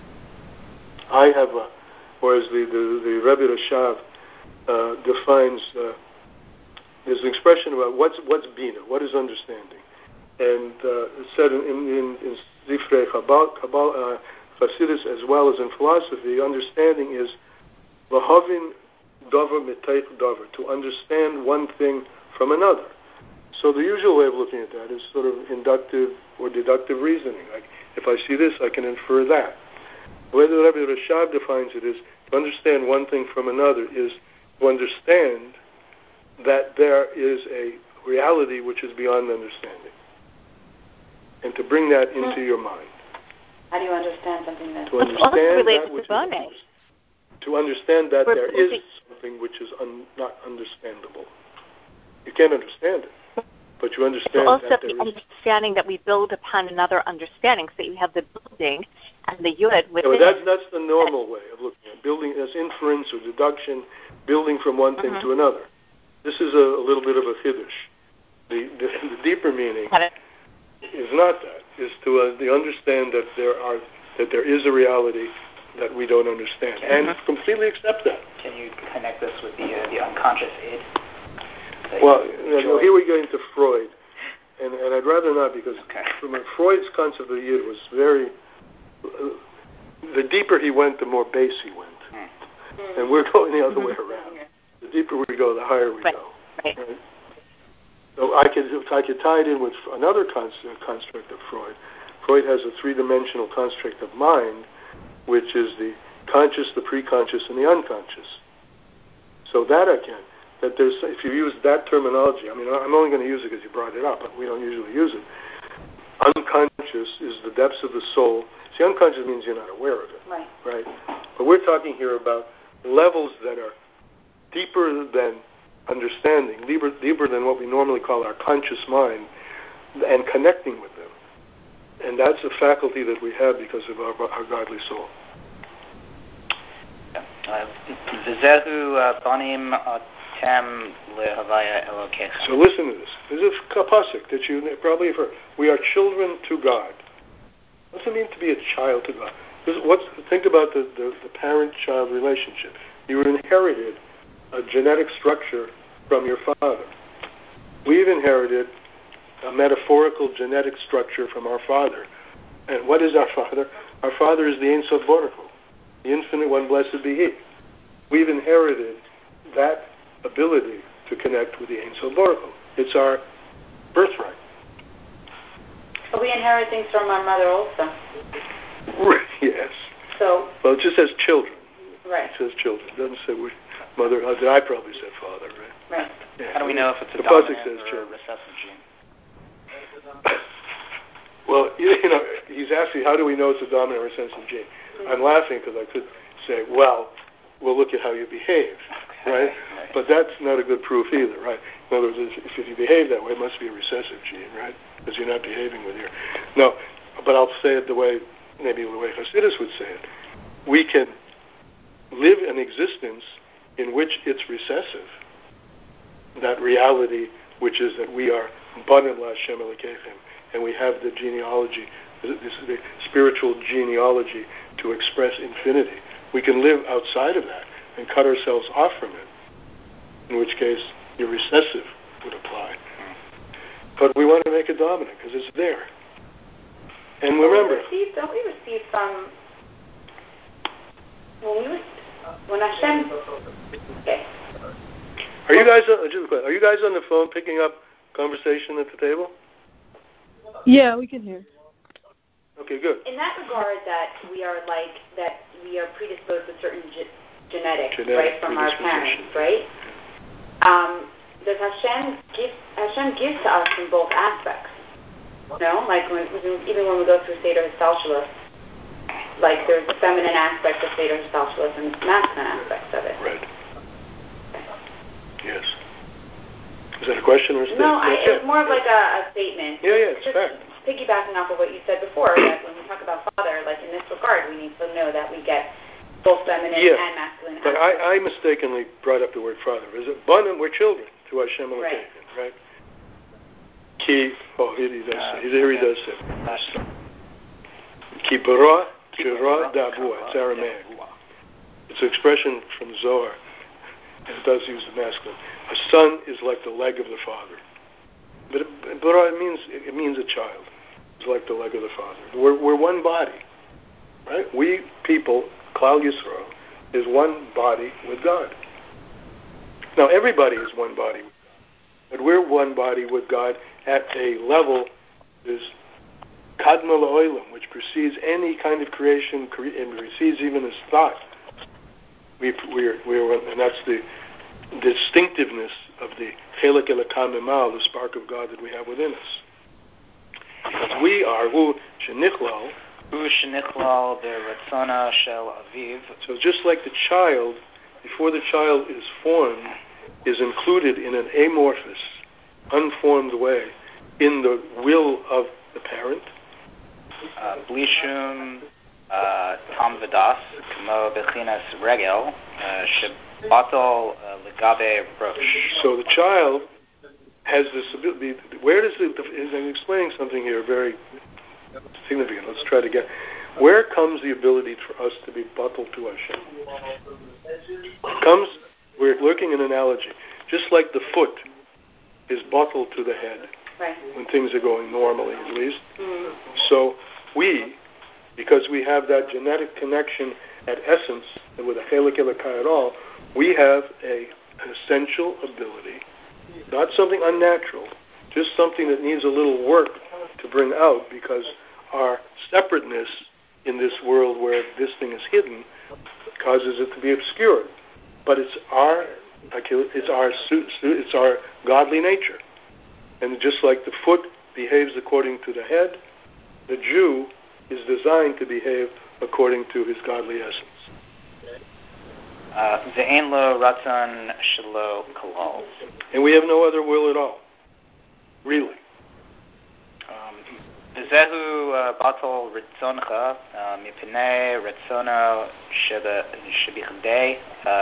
I have a, or as the the, the Rebbe Rashav uh, defines, uh, there's an expression about what's what's bina, what is understanding, and uh, it's said in in, in Zifrei Chabal, Chabal, uh, Chassidus as well as in philosophy, understanding is lahavin davar mitaych davar, to understand one thing from another. So the usual way of looking at that is sort of inductive or deductive reasoning. Like, if I see this, I can infer that. The way the Rebbe Rashab defines it is to understand one thing from another is to understand that there is a reality which is beyond understanding, and to bring that into your mind. How do you understand something that... To understand that which is, to understand that there is something which is un, not understandable. You can't understand it, but you understand so also that the there is... understanding that we build upon another understanding, so you have the building and the yud within. Yeah, that's, that's the normal way of looking at it. Building as inference or deduction, building from one thing mm-hmm. to another. This is a, a little bit of a chiddush. The, the, the deeper meaning is not that. Is to uh, the understand that there are that there is a reality that we don't understand, and mm-hmm. completely accept that. Can you connect this with the uh, the unconscious id? Well, you know, here we get into Freud, and, and I'd rather not, because okay. from a, Freud's concept of the id was very. Uh, the deeper he went, the more base he went, mm. and we're going the other mm-hmm. way around. The deeper we go, the higher we right. go. Right. Right? So I could I could tie it in with another construct, construct of Freud. Freud has a three-dimensional construct of mind, which is the conscious, the preconscious, and the unconscious. So that I can. That there's, if you use that terminology, I mean, I'm only going to use it because you brought it up, but we don't usually use it. Unconscious is the depths of the soul. See, unconscious means you're not aware of it. Right. Right? But we're talking here about levels that are deeper than understanding, deeper, deeper than what we normally call our conscious mind, and connecting with them. And that's a faculty that we have because of our, our godly soul. So listen to this. This is a pasuk that you probably have heard. We are children to God. What does it mean to be a child to God? This, what's, think about the, the, the parent-child relationship. You inherited a genetic structure from your father. We've inherited a metaphorical genetic structure from our father. And what is our father? Our father is the Ein Sof Baruch Hu, the infinite one, blessed be He. We've inherited that ability to connect with the Ein Sof Baruch Hu. It's our birthright. But we inherit things from our mother also. Yes. So. Well, it just says children. Right. It says children. It doesn't say we, mother. I probably said father, right? Right. Yeah. How do we know if it's a the dominant says or children. a recessive gene? Well, you know, he's asking, how do we know it's a dominant or recessive gene? Mm-hmm. I'm laughing because I could say, well, we'll look at how you behave, okay. right? right? But that's not a good proof either, right? In other words, if, if you behave that way, it must be a recessive gene, right? Because you're not behaving with your... No, but I'll say it the way, maybe the way Hasidus would say it. We can live an existence in which it's recessive, that reality which is that we are Banim LaHashem Elokeichem, and we have the genealogy, this is the spiritual genealogy to express infinity. We can live outside of that and cut ourselves off from it, in which case your recessive would apply. But we want to make it dominant because it's there. And well, remember... We receive, don't we receive from... When, we, when Hashem... Okay. Are you guys on, just a question, are you guys on the phone picking up conversation at the table? Yeah, we can hear. Okay, good. In that regard, that we are like that we are predisposed with certain ge- genetics, Genetic right, from our parents, right? Um, does Hashem give? Hashem gives to us in both aspects. No, like when, even when we go through Seder Histalshelus, like there's the feminine aspect of Seder Histalshelus and masculine aspects of it. Right. Yes. Is that a question or a statement? No, I, okay. It's more of like a, a statement. Yeah, yeah, it's Just fact. Piggybacking off of what you said before, that when we talk about father, like in this regard, we need to know that we get both feminine yeah. and masculine. But I, I mistakenly brought up the word father. Is it Banim? We're children to Hashem Elokeinu, right? right? Ki, oh, here he does uh, say. Here he does say. Ki bara, kira dabua. It's Aramaic. It's an expression from Zohar, and it does use the masculine. A son is like the leg of the father. But it, bara, it means it means a child. It's like the leg of the father. We're we're one body, right? We people, Klal Yisrael, is one body with God. Now everybody is one body with God, but we're one body with God at a level is kadma la'olam, which precedes any kind of creation and precedes even his thought. We we're we're and that's the distinctiveness of the chelik elokam mimal, the spark of God that we have within us. Because we are hu shenichlal, hu shenichlal beratzona shel aviv. So just like the child, before the child is formed, is included in an amorphous, unformed way in the will of the parent. Blishum tam v'das kamo bechinas regel shebatal legabe rosh. So the child has this ability. Where does it? I'm explaining something here very significant. Let's try to get. Where comes the ability for us to be batal to Hashem? It comes. We're looking at an analogy, just like the foot is batal to the head. Right. When things are going normally, at least. Mm. So we, because we have that genetic connection at essence, and with a chelik elokai at all, we have a, an essential ability, not something unnatural, just something that needs a little work to bring out, because our separateness in this world where this thing is hidden causes it to be obscured. But it's our, it's our, it's our godly nature. And just like the foot behaves according to the head, the Jew is designed to behave according to his godly essence. Ve'en lo ratzon shelo kalal. And we have no other will at all, really. V'zehu batal ritzoncha mipnei ritzono shebichdei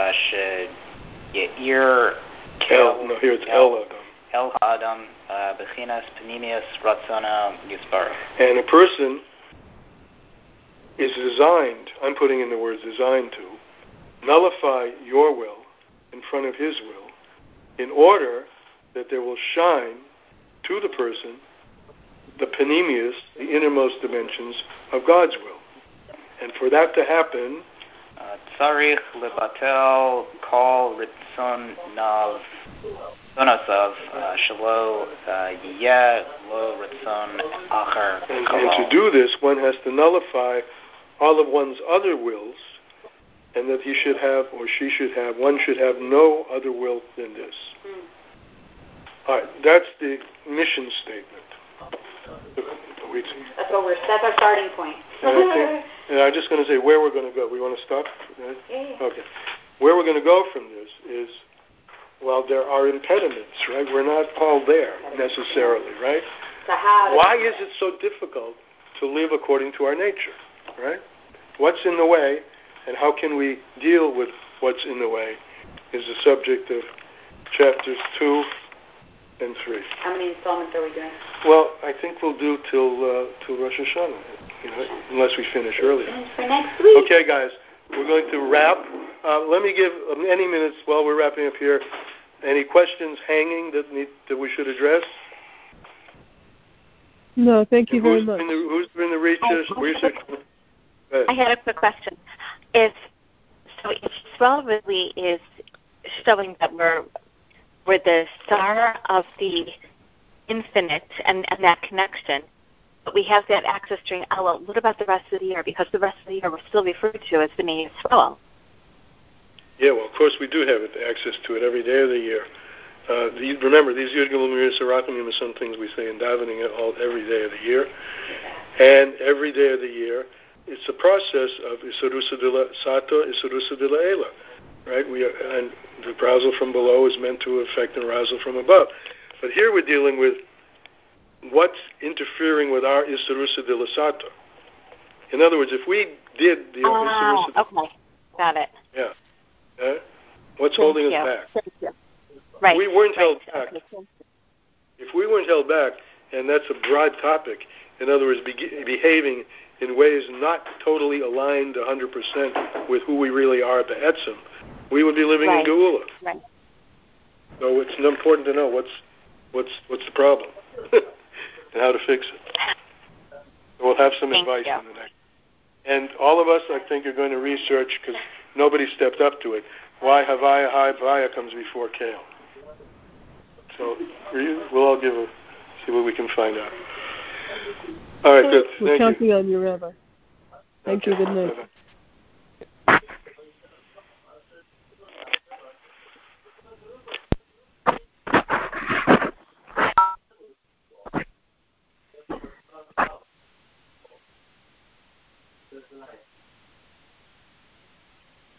she'yeir kel. No, here it's el adam. El ha'adam bechinas panemius ratzona yisbarach. And a person is designed, I'm putting in the words designed to, nullify your will in front of his will in order that there will shine to the person the panemius, the innermost dimensions of God's will. And for that to happen, tzarich lebatel kol ritzon nav Zonasav shelo yeh lo ritzon acher. And to do this, one has to nullify all of one's other wills, and that he should have, or she should have, one should have no other will than this. Mm. All right, that's the mission statement. That's what we're. That's our starting point. And, I think, and I'm just going to say where we're going to go. We want to stop? Yeah, yeah. Okay. Where we're going to go from this is, well, there are impediments, right? We're not all there necessarily, right? So how Why is it so difficult to live according to our nature, right? What's in the way, and how can we deal with what's in the way, is the subject of chapters two and three. How many installments are we doing? Well, I think we'll do till uh, till Rosh Hashanah, you know, unless we finish earlier. For next week. Okay, guys, we're going to wrap. Uh, let me give um, any minutes while we're wrapping up here. Any questions hanging that need, that we should address? No, thank you and very who's much. Doing the, who's doing the research? research? I had a quick question. If so, if Yisrael really is showing that we're we're the star of the infinite and, and that connection, but we have that access during Elul, what about the rest of the year? Because the rest of the year we're still referred to as B'nai Yisrael. Yeah, well, of course we do have access to it every day of the year. Uh, the, remember, these Yud Gimel Miras Arakamim are some things we say in davening all every day of the year, and every day of the year, it's a process of Isarusa de la Sato, Isarusa de la Ela. right? We are, and the arousal from below is meant to affect an arousal from above. But here we're dealing with what's interfering with our Isarusa de Lasato. In other words, if we did the ah, Isarusa... Okay, got it. Yeah. Uh, what's Thank holding you. us back? Thank you. Right. If we weren't right. held back, Okay. if we weren't held back, and that's a broad topic, in other words, be- behaving in ways not totally aligned one hundred percent with who we really are at the Etzem, we would be living right. in Geula. Right. So it's important to know what's what's what's the problem and how to fix it. So we'll have some Thank advice you. in the next. And all of us, I think, are going to research, because nobody stepped up to it, why Havaya Havaya comes before Kale. So we'll all give a, see what we can find out. All right, good. We're Thank counting you. on you, Rabbi. Thank Okay. you. Good night. Bye-bye. Tonight.